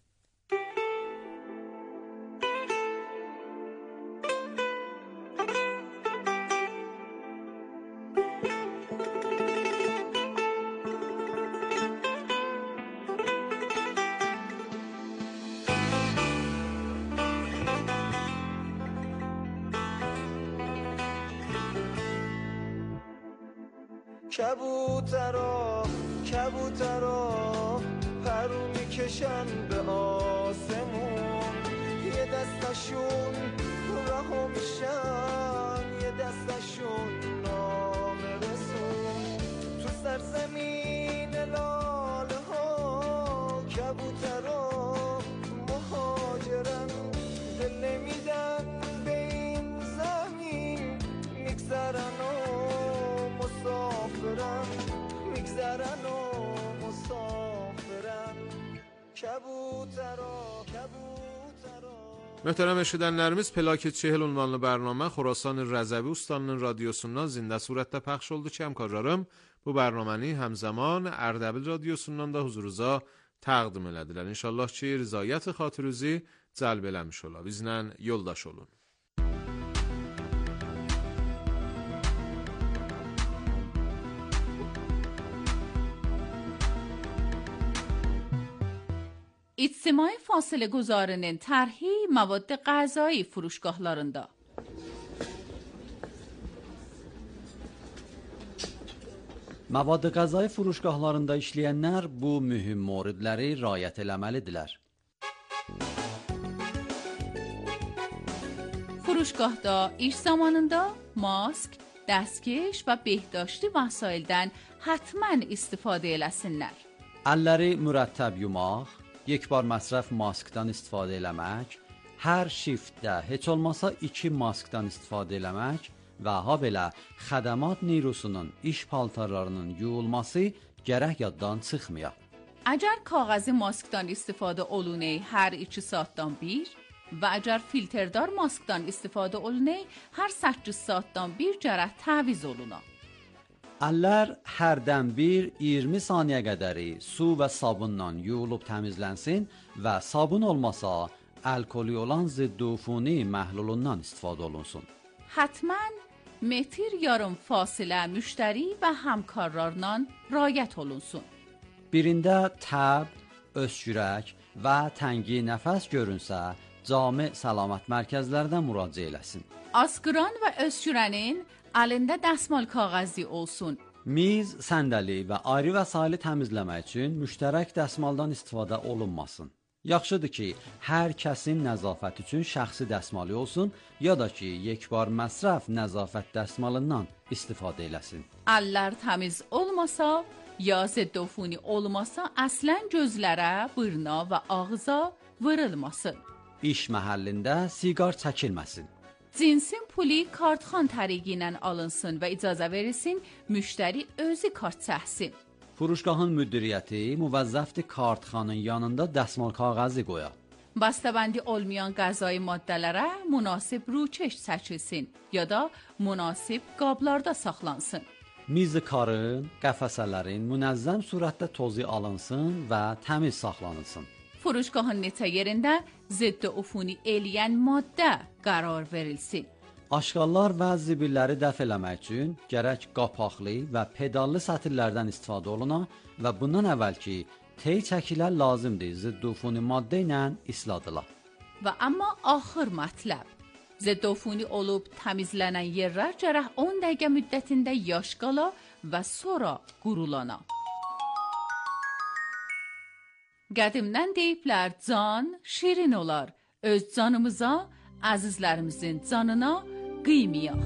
کبوترا کبوترا پرو میکشن به آسمون، یه دستشون رها میشن، یه دستشون نامه رسون. تو سرزمین لاله ها کبوترا مهاجرن، دل نمیدن Möhtərəm eşidənlərimiz, Plak çehel ünvanlı bərnamə Xorasan Rəzəvi ustanının radiosundan zində surətdə pəxş oldu ki, həmkarlarım bu bərnaməni həmzəman Ərdəbil radiosundan da huzurunuza təqdim elədilər. İnşallah ki, rızayət xatirinizi cəlb eləmiş ola. Bizlə yoldaş olun. İctimai fasilə guzarının tərhi مواد غذایی furuşgahlarında. مواد غذایی furuşgahlarında işləyənlər bu mühüm moridləri riayət eləməlidirlər. Furuşgahda iş zamanında mask, dəstkeş və behdashti vəsaildən həttəmən istifadə eləsinlər. Əlləri mürəttəb yumaq, yekbar məsrəf maskdan istifadə eləmək, hər shiftdə heç olmasa iki maskdan istifadə eləmək və habelə xədəmat nirusunun iş paltarlarının yuyulması gərək yaddan çıxmaya. Əgər kağəzi maskdan istifadə olunə hər iki saatdan bir və əgər filterdar maskdan istifadə olunə hər səkkiz saatdan bir gərək təviz oluna. Əllər hərdən bir iyirmi saniyə qədəri su və sabunla yuyulub təmizlənsin və sabun olmasa alkoli olan ziddufuni məhlulundan istifadə olunsun. Həttəmən metr yarım fasilə müştəri və həmkarlarla riayət olunsun. Birində təb, öskürək və təngi nəfəs görünsə, cami səlamət mərkəzlərdən müraciə eləsin. Askıran və öskürənin əlində dəsmal kağəzi olsun. Miz, səndəli və ayrı vəsaili təmizləmək üçün müştərək dəsmaldan istifadə olunmasın. Yaxşıdır ki, hər kəsin nəzafət üçün şəxsi dəsmalı olsun, ya da ki, yekbar məsrəf nəzafət dəsmalından istifadə eləsin. Əllər təmiz olmasa, ya ziddufuni olmasa, əslən gözlərə, bırna və ağıza vırılmasın. İş məhəllində siqar çəkilməsin. Cinsin puli kartxan təriqi ilə alınsın və icazə verilsin, müştəri özü kart çəksin. Furuşgahın müdiriyyəti müvəzzəfdir kartxanın yanında dəsmal kağəzi qoya. Bəstəbəndi olmayan qəzai maddələrə münasib ruçeş çəkilsin ya da münasib qablarda saxlansın. Mizi karın, qəfəsələrin münəzzəm surətdə tozu alınsın və təmiz saxlanılsın. Furuşgahın neçə yerində ziddufuni eləyən maddə qərar verilsin. Aşqallar və zibilləri dəf eləmək üçün gərək qapaqlı və pedallı sətirlərdən istifadə oluna və bundan əvvəlki tey çəkilər lazımdır ziddufuni maddə ilə isladıla. Və amma axır mətləb, ziddufuni olub təmizlənən yerlər gərək on dəqiqə müddətində yaş qala və sonra qurulana. Qədimdən deyiblər, can şirin olar, öz canımıza, əzizlərimizin canına qıymıyaq.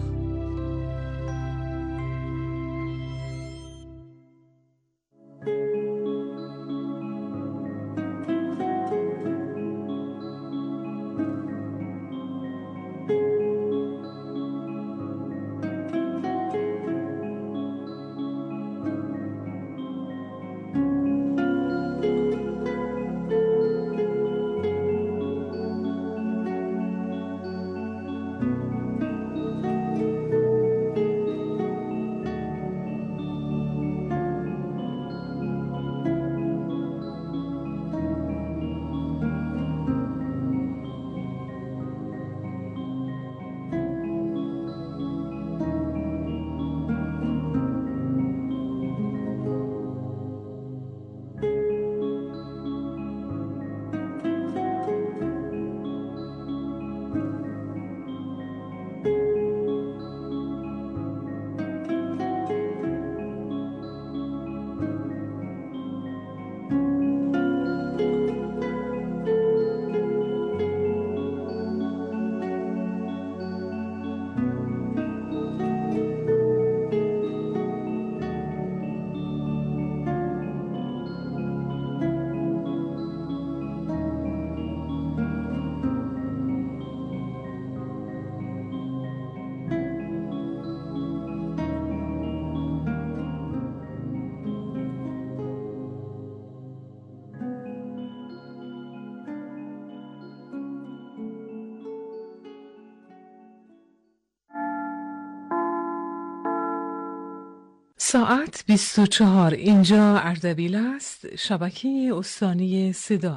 ساعت بیست و چهار. اینجا اردبیل است، شبکه استانی صدا.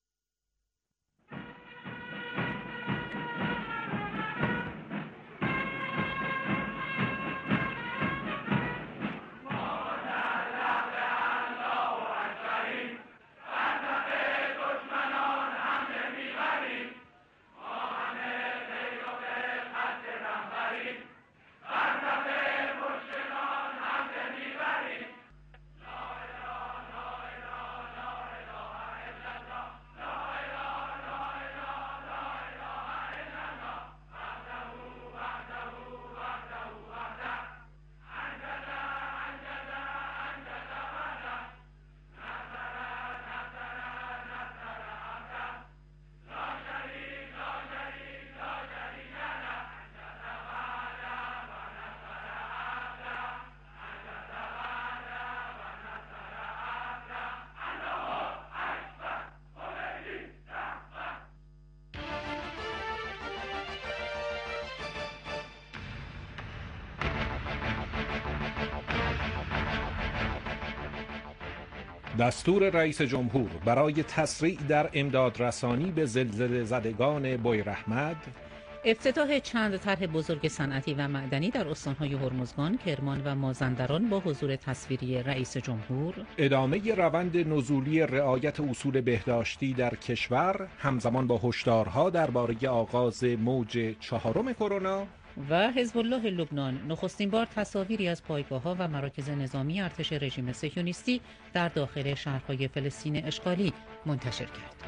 دستور رئیس جمهور برای تسریع در امدادرسانی به زلزله زدگان بویراحمد، افتتاح چند طرح بزرگ صنعتی و معدنی در استان‌های هرمزگان، کرمان و مازندران با حضور تصویری رئیس جمهور، ادامه روند نزولی رعایت اصول بهداشتی در کشور همزمان با هشدارها درباره آغاز موج چهارم کرونا و حزب الله لبنان نخستین بار تصاویری از پایگاه‌ها و مراکز نظامی ارتش رژیم صهیونیستی در داخل شهرهای فلسطین اشغالی منتشر کرد.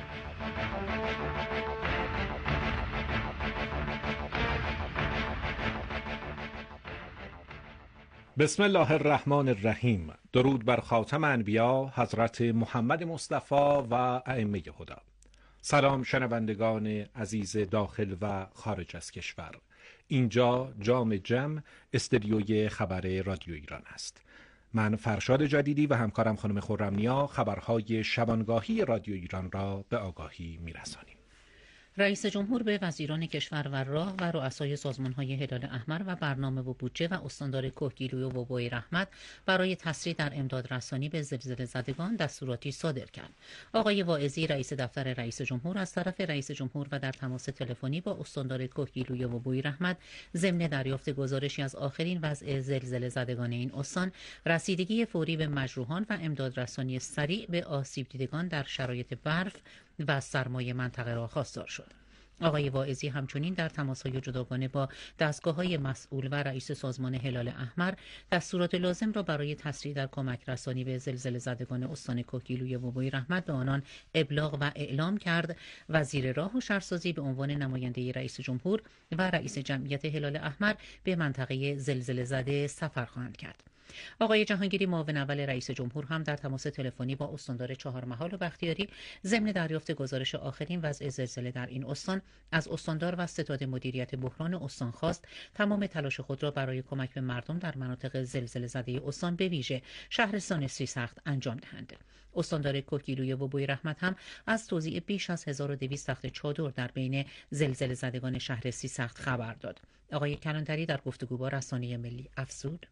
بسم الله الرحمن الرحیم. درود بر خاتم انبیا حضرت محمد مصطفی و ائمه هدی. سلام شنوندگان عزیز داخل و خارج از کشور. اینجا جام جم استدیوی خبر رادیو ایران است. من فرشاد جدیدی و همکارم خانم خرمنیا خبرهای شبانگاهی رادیو ایران را به آگاهی میرسانیم. رئیس جمهور به وزیران کشور و راه و رؤسای سازمان‌های هلال احمر و برنامه و بودجه و استاندار کهگیلوی و بویراحمد برای تسریع در امداد رسانی به زلزله زدگان دستوراتی صادر کرد. آقای واعظی رئیس دفتر رئیس جمهور از طرف رئیس جمهور و در تماس تلفنی با استاندار کهگیلوی و بویراحمد ضمن دریافت گزارشی از آخرین وضع زلزله زدگان این استان، رسیدگی فوری به مجروحان و امداد رسانی سریع به آسیب دیدگان در شرایط برف و سرمای منطقه را خواستار شد. آقای واعظی همچنین در تماس‌های جداگانه با دستگاه‌های مسئول و رئیس سازمان هلال احمر دستورات لازم را برای تسریع در کمک رسانی به زلزله زدگان استان کهگیلوی و بویراحمد به آنان ابلاغ و اعلام کرد. وزیر راه و شهرسازی به عنوان نماینده رئیس جمهور و رئیس جمعیت هلال احمر به منطقه زلزله زده سفر خواهند کرد. آقای جهانگیری معاون اول رئیس جمهور هم در تماس تلفنی با استاندار چهارمحال و بختیاری ضمن دریافت گزارش آخرین وضع زلزله در این استان از استاندار و ستاد مدیریت بحران استان خواست تمام تلاش خود را برای کمک به مردم در مناطق زلزله زده استان به ویژه شهرستان سیسخت انجام دهند. استاندار کهگیلوی و بویراحمد هم از توزیع بیش از هزار و دویست تخت چادر در بین زلزله زدگان شهر سیسخت خبر داد. آقای کلانتری در گفتگو با رسانه ملی افزود: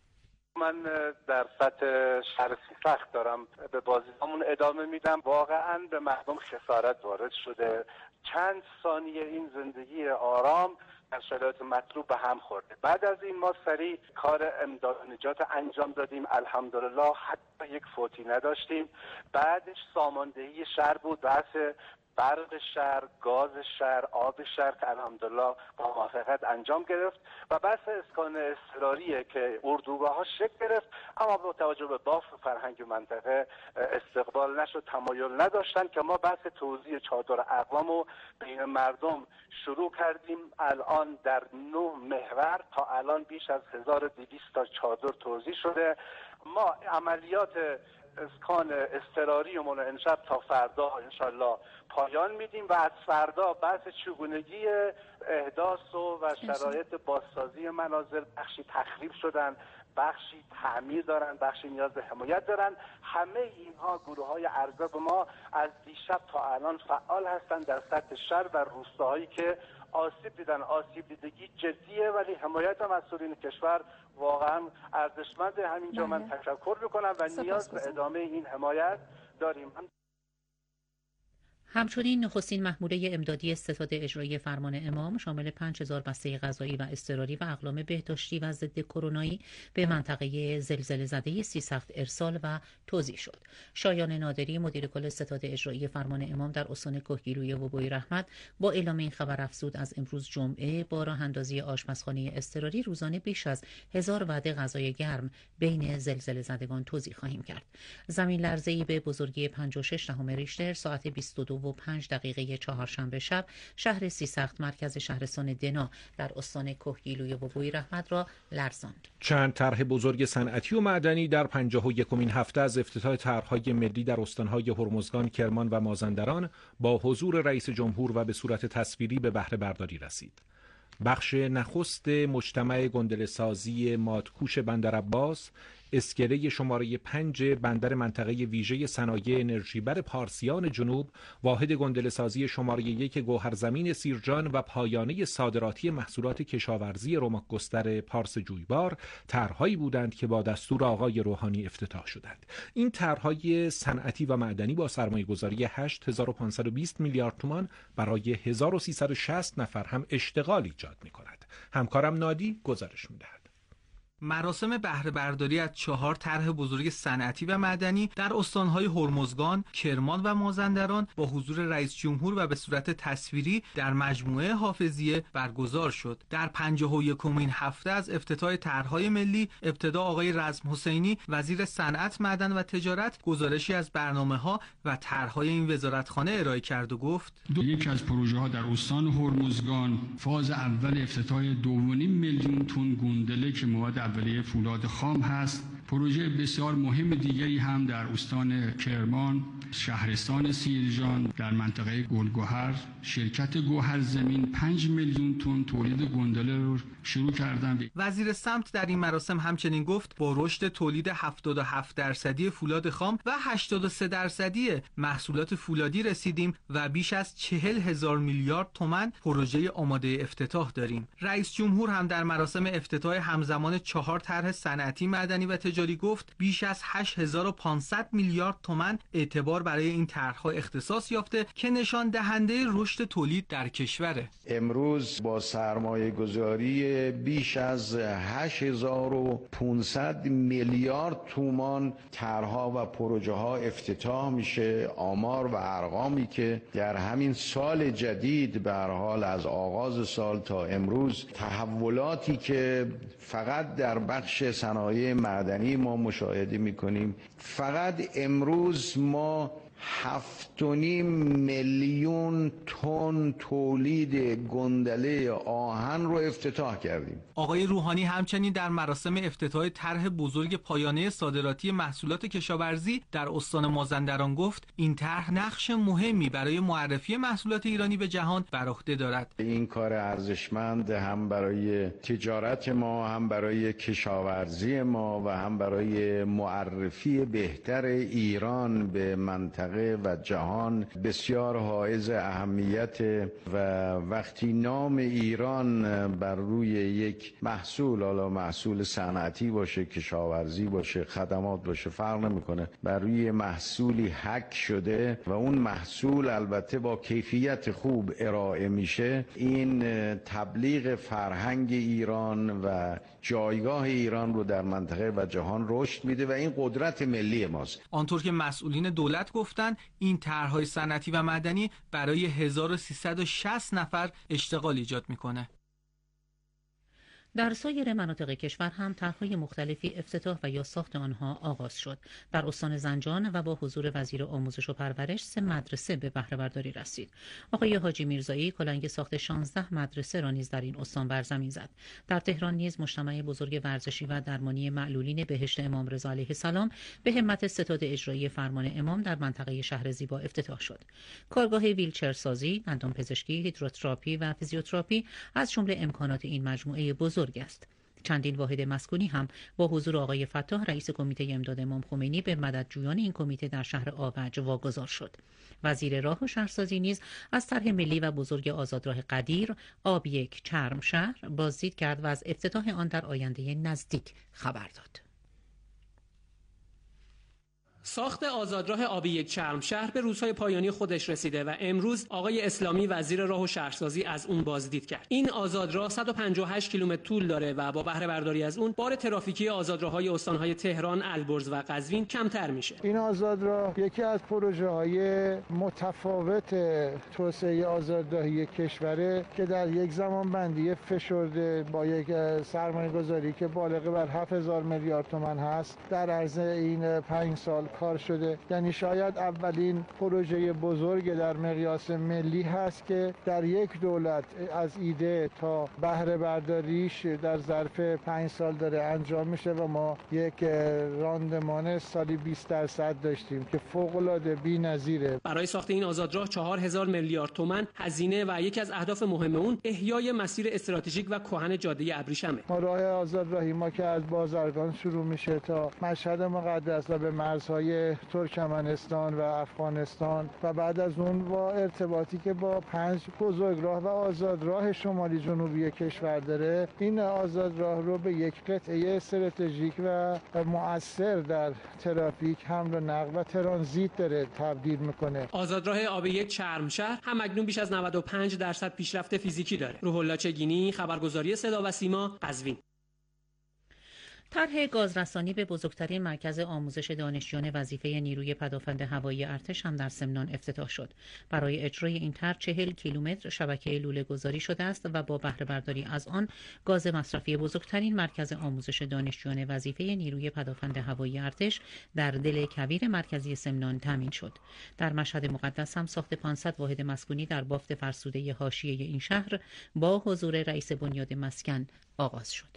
من در سطح شهر سیسخت دارم به بازیامون ادامه میدم. واقعا به مردم خسارت وارد شده. چند ثانیه این زندگی آرام در شرایط مطلوب به هم خورده. بعد از این ما سریع کار امداد نجات انجام دادیم. الحمدلله حتی یک فوتی نداشتیم. بعدش ساماندهی شهر بود، بحث برق شهر، گاز شهر، آب شهر که الحمدلله با موافقت انجام گرفت و بحث اسکان اضطراریه که اردوگاه ها شکل گرفت، اما با توجه به بافت و فرهنگ منطقه استقبال نشد، تمایل نداشتن که ما بحث توزیع چادر اقوام رو بین مردم شروع کردیم. الان در نه محور تا الان بیش از هزار و دویست تا چادر توزیع شده. ما عملیات اسکان اضطراری و امشب تا فردا انشالله پایان میدیم و از فردا بحث چگونگی احداث و, و شرایط بازسازی منازل، بخشی تخریب شدن، بخشی تعمیر دارن، بخشی نیاز به حمایت دارن. همه اینها گروه‌های ارزاب ما از دیشب تا الان فعال هستند در سطح شهر و روستاهایی که آسیب دیدن. آسیب دیدگی جدیه، ولی حمایت مسئولین کشور واقعا ارزشمند. همینجا من تشکر میکنم و نیاز به ادامه این حمایت داریم. همچنین نخستین مأموره امدادی ستاد اجرایی فرمان امام شامل پنج هزار بسته غذایی و اضطراری و اقلام بهداشتی و ضد کرونایی به منطقه زلزله زده سیسخت ارسال و توزیع شد. شایان نادری مدیر کل ستاد اجرایی فرمان امام در استان کهگیلوی و بوی رحمت با اعلام این خبر افزود از امروز جمعه با راه اندازی آشپزخانه اضطراری روزانه بیش از هزار وعده غذای گرم بین زلزله زدگان توزیع خواهیم کرد. زمین لرزه‌ای به بزرگی پنجاه و شش دهم ریشتر ساعت بیست و دو و پنج دقیقه چهارشنبه شب شهر سیسخت مرکز شهرستان دنا در استان کهگیلوی و بوی رحمت را لرزاند. چند طرح بزرگ صنعتی و معدنی در پنجاه و یکمین هفته از افتتاح طرح‌های ملی در استان‌های هرمزگان، کرمان و مازندران با حضور رئیس جمهور و به صورت تصویری به بهره برداری رسید. بخش نخست مجتمع گندله‌سازی مادکوش بندرعباس، اسکله شماره پنج بندر منطقه ویژه صنایع انرژیبر پارسیان جنوب، واحد گندله‌سازی شماره یک گوهرزمین سیرجان و پایانه صادراتی محصولات کشاورزی رمک‌گستر پارس جویبار طرح‌هایی بودند که با دستور آقای روحانی افتتاح شدند. این طرح‌های صنعتی و معدنی با سرمایه‌گذاری هشت هزار و پانصد و بیست میلیارد تومان برای هزار و سیصد و شصت نفر هم اشتغال ایجاد می‌کند. همکارم نادی گزارش می‌دهد. مراسم بهره برداری از چهار طرح بزرگ صنعتی و معدنی در استان‌های هرمزگان، کرمان و مازندران با حضور رئیس جمهور و به صورت تصویری در مجموعه حافظیه برگزار شد. در پنجاه و یکمین هفته از افتتاح طرح‌های ملی، ابتدا آقای رزم حسینی وزیر صنعت، معدن و تجارت گزارشی از برنامه‌ها و طرح‌های این وزارتخانه ارائه کرد و گفت: یکی از پروژه‌ها در استان هرمزگان فاز اول افتتاح دو و نیم میلیون تن گوندله که مواد اولیه فولاد خام هست. پروژه بسیار مهم دیگری هم در استان کرمان، شهرستان سیرجان در منطقه گلگهر، شرکت گوهرزمین پنج میلیون تن تولید گندله رو شروع کردن. وزیر سمت در این مراسم همچنین گفت با رشد تولید هفتاد و هفت درصدی فولاد خام و هشتاد و سه درصدی محصولات فولادی رسیدیم و بیش از چهل هزار میلیارد تومان پروژه آماده افتتاح داریم. رئیس جمهور هم در مراسم افتتاح همزمان چهار طرح صنعتی، معدنی و تجاری گفت بیش از هشت هزار و پانصد میلیارد تومان اعتبار برای این طرح‌ها اختصاص یافته که نشان دهنده رشد تولید در کشوره. امروز با سرمایه گذاری بیش از هشت هزار و پانصد میلیارد تومان طرح‌ها و پروژه‌ها افتتاح میشه. آمار و ارقامی که در همین سال جدید به هر حال از آغاز سال تا امروز، تحولاتی که فقط در بخش صنایع معدنی ما مشاهده می‌کنیم، فقط امروز ما هفت و نیم میلیون تن تولید گندله آهن رو افتتاح کردیم. آقای روحانی همچنین در مراسم افتتاح طرح بزرگ پایانه صادراتی محصولات کشاورزی در استان مازندران گفت این طرح نقش مهمی برای معرفی محصولات ایرانی به جهان بر عهده دارد. این کار ارزشمند هم برای تجارت ما، هم برای کشاورزی ما و هم برای معرفی بهتر ایران به منطقه و جهان بسیار حائز اهمیت. و وقتی نام ایران بر روی یک محصول، حالا محصول صنعتی باشه، کشاورزی باشه، خدمات باشه، فرق نمیکنه، بر روی محصولی حک شده و اون محصول البته با کیفیت خوب ارائه میشه، این تبلیغ فرهنگ ایران و جایگاه ایران رو در منطقه و جهان رشد میده و این قدرت ملی ماست. آنطور که مسئولین دولت گفتن این طرح‌های صنعتی و معدنی برای هزار و سیصد و شصت نفر اشتغال ایجاد میکنه. در سایر مناطق کشور هم طرح‌های مختلفی افتتاح و یا ساخت آنها آغاز شد. در استان زنجان و با حضور وزیر آموزش و پرورش سه مدرسه به بهره برداری رسید. آقای حاجی میرزایی کلنگ ساخت شانزده مدرسه را نیز در این استان بر زمین زد. در تهران نیز مجتمع بزرگ ورزشی و درمانی معلولین بهشت امام رضا علیه السلام به همت ستاد اجرایی فرمان امام در منطقه شهر زیبا افتتاح شد. کارگاه ویلچر سازی، دندانپزشکی، هیدروتراپی و فیزیوتراپی از جمله امکانات این مجموعه بزرگ است. چندین واحد مسکونی هم با حضور آقای فتاح رئیس کمیته امداد امام خمینی به مددجویان این کمیته در شهر آبج واگذار شد. وزیر راه و شهرسازی نیز از طرح ملی و بزرگ آزادراه قدیر آب یک چرم شهر بازدید کرد و از افتتاح آن در آینده نزدیک خبر داد. ساخت آزادراه آبی یک چرم شهر به روزهای پایانی خودش رسیده و امروز آقای اسلامی وزیر راه و شهرسازی از اون بازدید کرد. این آزادراه صد و پنجاه و هشت کیلومتر طول داره و با بهره برداری از اون بار ترافیکی آزادراه‌های استان‌های تهران، البرز و قزوین کمتر میشه. این آزادراه یکی از پروژه‌های متفاوت توسعه آزادراهی کشوره که در یک زمان بندی فشرده با یک سرمایه‌گذاری که بالغ بر هفت هزار میلیارد تومان هست در عرض این پنج سال کار شده. یعنی شاید اولین پروژه بزرگ در مقیاس ملی هست که در یک دولت از ایده تا بهره برداریش در ظرف پنج سال داره انجام میشه و ما یک راندمان سالی بیست درصد داشتیم که فوق العاده بی‌نظیره. برای ساخت این آزادراه چهار هزار میلیارد تومان هزینه و یکی از اهداف مهم اون احیای مسیر استراتژیک و کهن جاده ابریشمه. ما راه آزادراهی ما که از بازرگان شروع میشه تا مشهد مقدس و به مرزهای ترکمنستان و افغانستان و بعد از اون با ارتباطی که با پنج بزرگراه و آزادراه شمالی جنوبی کشور داره، این آزادراه رو به یک قطعه استراتژیک و مؤثر در ترافیک، حمل و نقل و ترانزیت داره تبدیل میکنه. آزادراه آب یک چرم شهر هم اکنون بیش از نود و پنج درصد پیشرفت فیزیکی داره. روح الله چگینی، خبرگزاری صدا و سیما، قزوین. طرح گازرسانی به بزرگترین مرکز آموزش دانشجویان وظیفه نیروی پدافند هوایی ارتش هم در سمنان افتتاح شد. برای اجرای این طرح چهل کیلومتر شبکه لوله گذاری شده است و با بهره برداری از آن گاز مصرفی بزرگترین مرکز آموزش دانشجویان وظیفه نیروی پدافند هوایی ارتش در دل کویر مرکزی سمنان تامین شد. در مشهد مقدس هم ساخت پانصد واحد مسکونی در بافت فرسوده حاشیه این شهر با حضور رئیس بنیاد مسکن آغاز شد.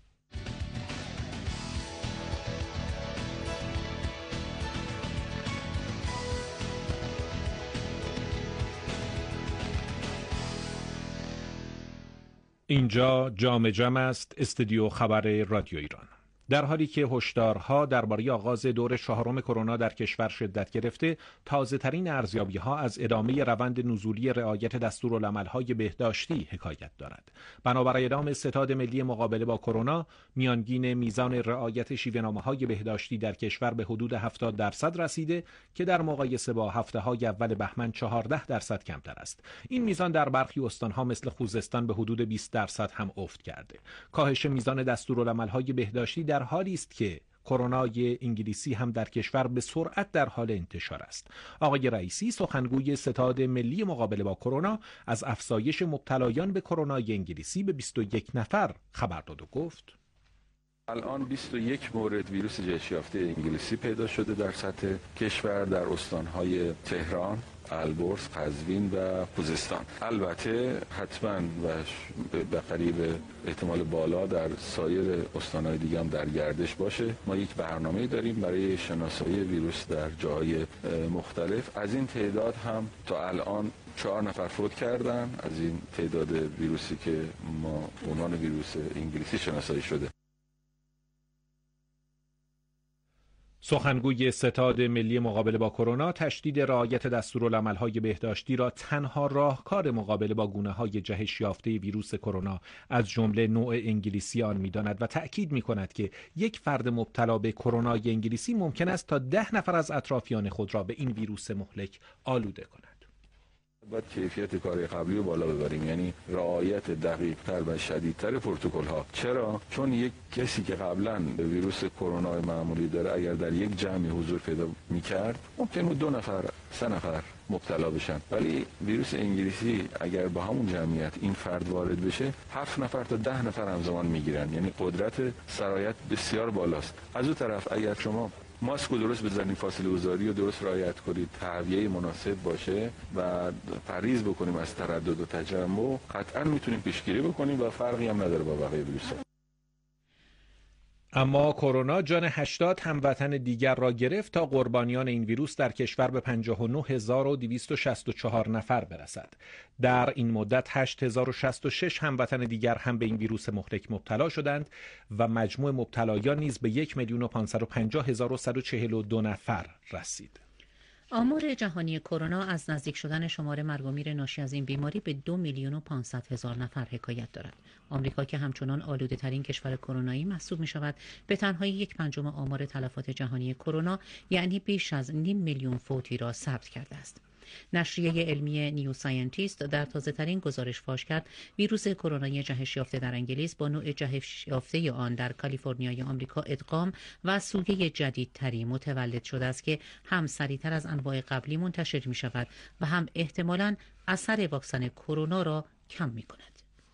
اینجا جام جم است، استودیو خبر رادیو ایران. در حالی که هشدارها درباره آغاز دور چهارم کرونا در کشور شدت گرفته، تازه‌ترین ارزیابی‌ها از ادامه روند نزولی رعایت دستورالعمل‌های بهداشتی حکایت دارد. بنابر اعلام ستاد ملی مقابله با کرونا، میانگین میزان رعایت شیوه‌نامه‌های بهداشتی در کشور به حدود هفتاد درصد رسیده که در مقایسه با هفته‌های اول بهمن چهارده درصد کمتر است. این میزان در برخی استان‌ها مثل خوزستان به حدود بیست درصد هم افت کرده. کاهش میزان دستورالعمل‌های بهداشتی در حالی است که کرونای انگلیسی هم در کشور به سرعت در حال انتشار است. آقای رئیسی سخنگوی ستاد ملی مقابله با کرونا از افزایش مبتلایان به کرونای انگلیسی به بیست و یک نفر خبر داد و گفت: الان بیست و یک مورد ویروس جهش یافته انگلیسی پیدا شده در سطح کشور در استان‌های تهران، البرز، قزوین و خوزستان. البته حتما و به قریب احتمال بالا در سایر استان‌های دیگه هم در گردش باشه. ما یک برنامه داریم برای شناسایی ویروس در جاهای مختلف. از این تعداد هم تا الان چهار نفر فوت کردن از این تعداد ویروسی که ما به عنوان ویروس انگلیسی شناسایی شده. سخنگوی ستاد ملی مقابله با کرونا تشدید رعایت دستورالعمل‌های بهداشتی را تنها راهکار مقابله با گونه‌های جهش یافته ویروس کرونا از جمله نوع انگلیسی آن می‌داند و تأکید می‌کند که یک فرد مبتلا به کرونای انگلیسی ممکن است تا ده نفر از اطرافیان خود را به این ویروس مهلک آلوده کند. باید کیفیت کار قبلی رو بالا ببریم، یعنی رعایت دقیق‌تر و شدیدتر پروتکل‌ها. چرا؟ چون یک کسی که قبلا به ویروس کرونا معمولی داره اگر در یک جمعی حضور پیدا می‌کرد ممکن بود دو نفر، سه نفر مبتلا بشن، ولی ویروس انگلیسی اگر با همون جمعیت این فرد وارد بشه هفت نفر تا ده نفر همزمان میگیرن، یعنی قدرت سرایت بسیار بالاست. از اون طرف اگر شما ماسک رو درست بزنید، فاصله گذاری رو درست رعایت کنید، تهویه مناسب باشه و پرهیز بکنیم از تردد و تجمع، قطعا میتونیم پیشگیری بکنیم و فرقی هم نداره با بقیه ویروس‌ها. اما کرونا جان هشتاد هموطن دیگر را گرفت تا قربانیان این ویروس در کشور به پنجاه و نه هزار و دویست و شصت و چهار نفر برسد. در این مدت هشت هزار و شصت و شش هموطن دیگر هم به این ویروس مهلک مبتلا شدند و مجموع مبتلایان نیز به یک میلیون و پانصد و پنجاه هزار و صد و چهل و دو نفر رسید. آمار جهانی کرونا از نزدیک شدن شمار مرگ و میر ناشی از این بیماری به دو میلیون و پانصد هزار نفر حکایت دارد. آمریکا که همچنان آلوده ترین کشور کرونایی محسوب می شود، به تنهایی یک پنجم آمار تلفات جهانی کرونا یعنی بیش از نیم میلیون فوتی را ثبت کرده است. نشریه علمی نیو ساینتیست در تازه ترین گزارش فاش کرد ویروس کرونایی جهش یافته در انگلیس با نوع جهش یافته آن در کالیفرنیای آمریکا ادغام و سویه جدیدتری متولد شده است که هم سریعتر از انواع قبلی منتشر می شود و هم احتمالاً اثر واکسن کرونا را کم می کند.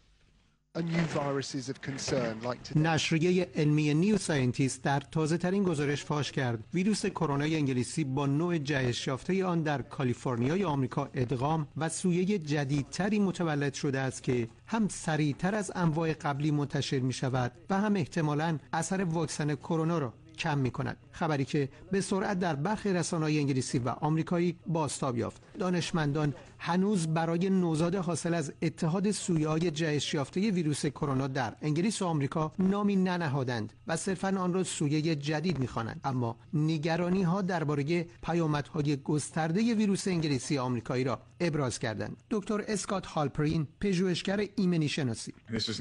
نشریه علمی نیو ساینتیست در تازه ترین گزارش فاش کرد ویروس کرونای انگلیسی با نوع جهش یافته آن در کالیفرنیای آمریکا ادغام و سویه جدیدتری متولد شده است که هم سریعتر از انواع قبلی منتشر می شود و هم احتمالاً اثر واکسن کرونا را کم می کند. خبری که به سرعت در برخی رسانه‌های انگلیسی و آمریکایی بازتاب یافت. دانشمندان هنوز برای نوزاد حاصل از اتحاد سویه‌های جهش یافته ویروس کرونا در انگلیس و آمریکا نامی ننهادند و صرفاً آن را سویه جدید می‌خوانند، اما نگرانی‌ها درباره پیامدهای گسترده ویروس انگلیسی آمریکایی را ابراز کردند. دکتر اسکات هالپرین، پژوهشگر ایمنی شناسی: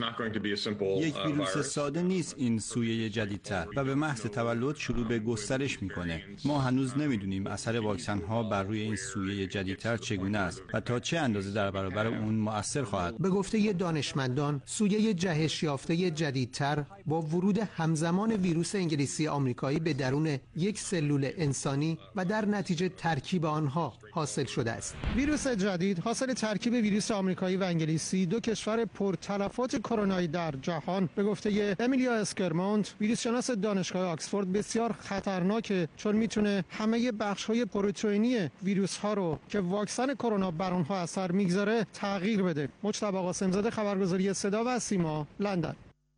یک ویروس ساده نیست این سویه جدیدتر و به محض تولد شروع به گسترش میکنه. ما هنوز نمیدونیم اثر واکسن ها بر روی این سویه جدیدتر چگونه است و تا چه اندازه در برابر اون مؤثر خواهد. به گفته دانشمندان، سویه جهش یافته جدیدتر با ورود همزمان ویروس انگلیسی آمریکایی به درون یک سلول انسانی و در نتیجه ترکیب آنها حاصل شده است. ویروس جدید حاصل ترکیب ویروس آمریکایی و انگلیسی، دو کشور پرتلفات کرونایی در جهان، به گفته امیلیا اسکرمونت، ویروس شناس دانشگاه آکسفورد، بسیار خطرناکه چون میتونه همه بخش‌های پروتئینی ویروس‌ها رو که واکسن کرونا بر اونها اثر میگذاره تغییر بده. مجتبی قاسم‌زاده، خبرگزاری صدا و سیما، لندن.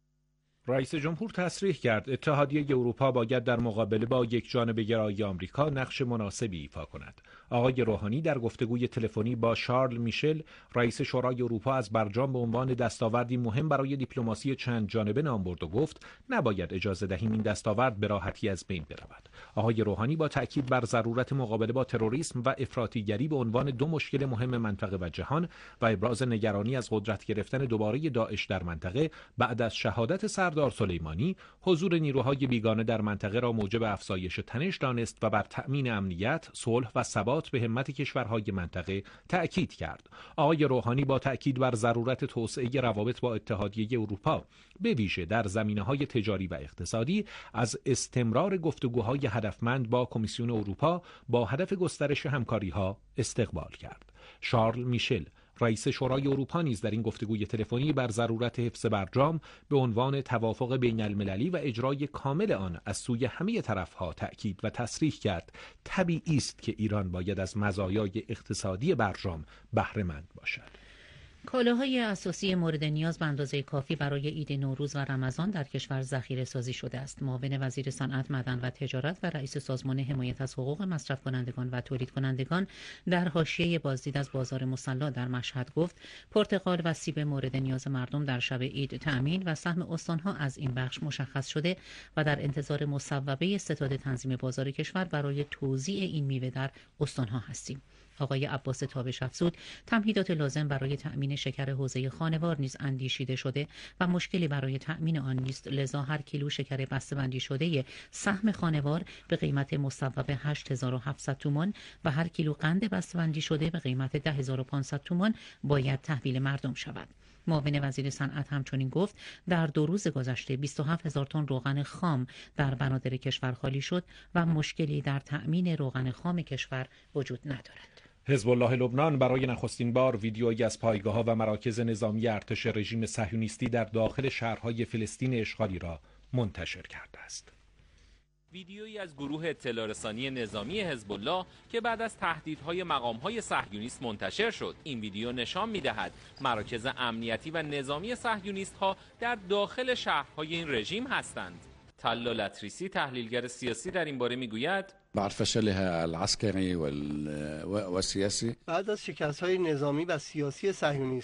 رئیس جمهور تصریح کرد اتحادیه اروپا باید در مقابله با یکجانبه گرایی آمریکا نقش مناسبی ایفا کند. آقای روحانی در گفتگوی تلفنی با شارل میشل، رئیس شورای اروپا، از برجام به عنوان دستاوردی مهم برای دیپلماسی چند جانبه نام برد و گفت نباید اجازه دهیم این دستاورد به راحتی از بین برود. آقای روحانی با تاکید بر ضرورت مقابله با تروریسم و افراطیگری به عنوان دو مشکل مهم منطقه و جهان و ابراز نگرانی از قدرت گرفتن دوباره داعش در منطقه بعد از شهادت سردار سلیمانی، حضور نیروهای بیگانه در منطقه را موجب افزایش تنش دانست و بر تأمین امنیت، صلح و ثبات به همت کشورهای منطقه تأکید کرد. آقای روحانی با تأکید بر ضرورت توسعه روابط با اتحادیه اروپا به ویژه در زمینه‌های تجاری و اقتصادی از استمرار گفتگوهای هدفمند با کمیسیون اروپا با هدف گسترش همکاری‌ها استقبال کرد. شارل میشل، رئیس شورای اروپا، نیز در این گفتگوی تلفنی بر ضرورت حفظ برجام به عنوان توافق بین المللی و اجرای کامل آن از سوی همه طرفها تأکید و تصریح کرد طبیعی است که ایران باید از مزایای اقتصادی برجام بهره مند باشد. کالاهای اساسی مورد نیاز به اندازه کافی برای عید نوروز و رمضان در کشور ذخیره سازی شده است. معاون وزیر صنعت، معدن و تجارت و رئیس سازمان حمایت از حقوق مصرف کنندگان و تولید کنندگان در حاشیه بازدید از بازار مصلا در مشهد گفت پرتقال و سیب مورد نیاز مردم در شب عید تأمین و سهم استانها از این بخش مشخص شده و در انتظار مصوبه ستاد تنظیم بازار کشور برای توزیع این میوه در استانها هستیم. آقای عباس تابش افزود تمهیدات لازم برای تأمین شکر حوزه خانوار نیز اندیشیده شده و مشکلی برای تأمین آن نیست، لذا هر کیلو شکر بسته‌بندی شده سهم خانوار به قیمت مصوب هشت هزار و هفتصد تومان و هر کیلو قند بسته‌بندی شده به قیمت ده هزار و پانصد تومان باید تحویل مردم شود. معاون وزیر صنعت همچنین گفت در دو روز گذشته بیست و هفت هزار تن روغن خام در بنادر کشور خالی شد و مشکلی در تأمین روغن خام کشور وجود ندارد. حزب الله لبنان برای نخستین بار ویدیویی از پایگاه‌ها و مراکز نظامی ارتش رژیم صهیونیستی در داخل شهرهای فلسطین اشغالی را منتشر کرده است. ویدیویی از گروه اطلاع رسانی نظامی حزب الله که بعد از تهدیدهای مقام‌های صهیونیست منتشر شد. این ویدیو نشان می‌دهد مراکز امنیتی و نظامی صهیونیست‌ها در داخل شهرهای این رژیم هستند. طلا لطریسی تحلیلگر سیاسی در این باره میگوید بعد فشلها العسكري والسياسي بعد از شکست‌های نظامی و سیاسی صهیونیست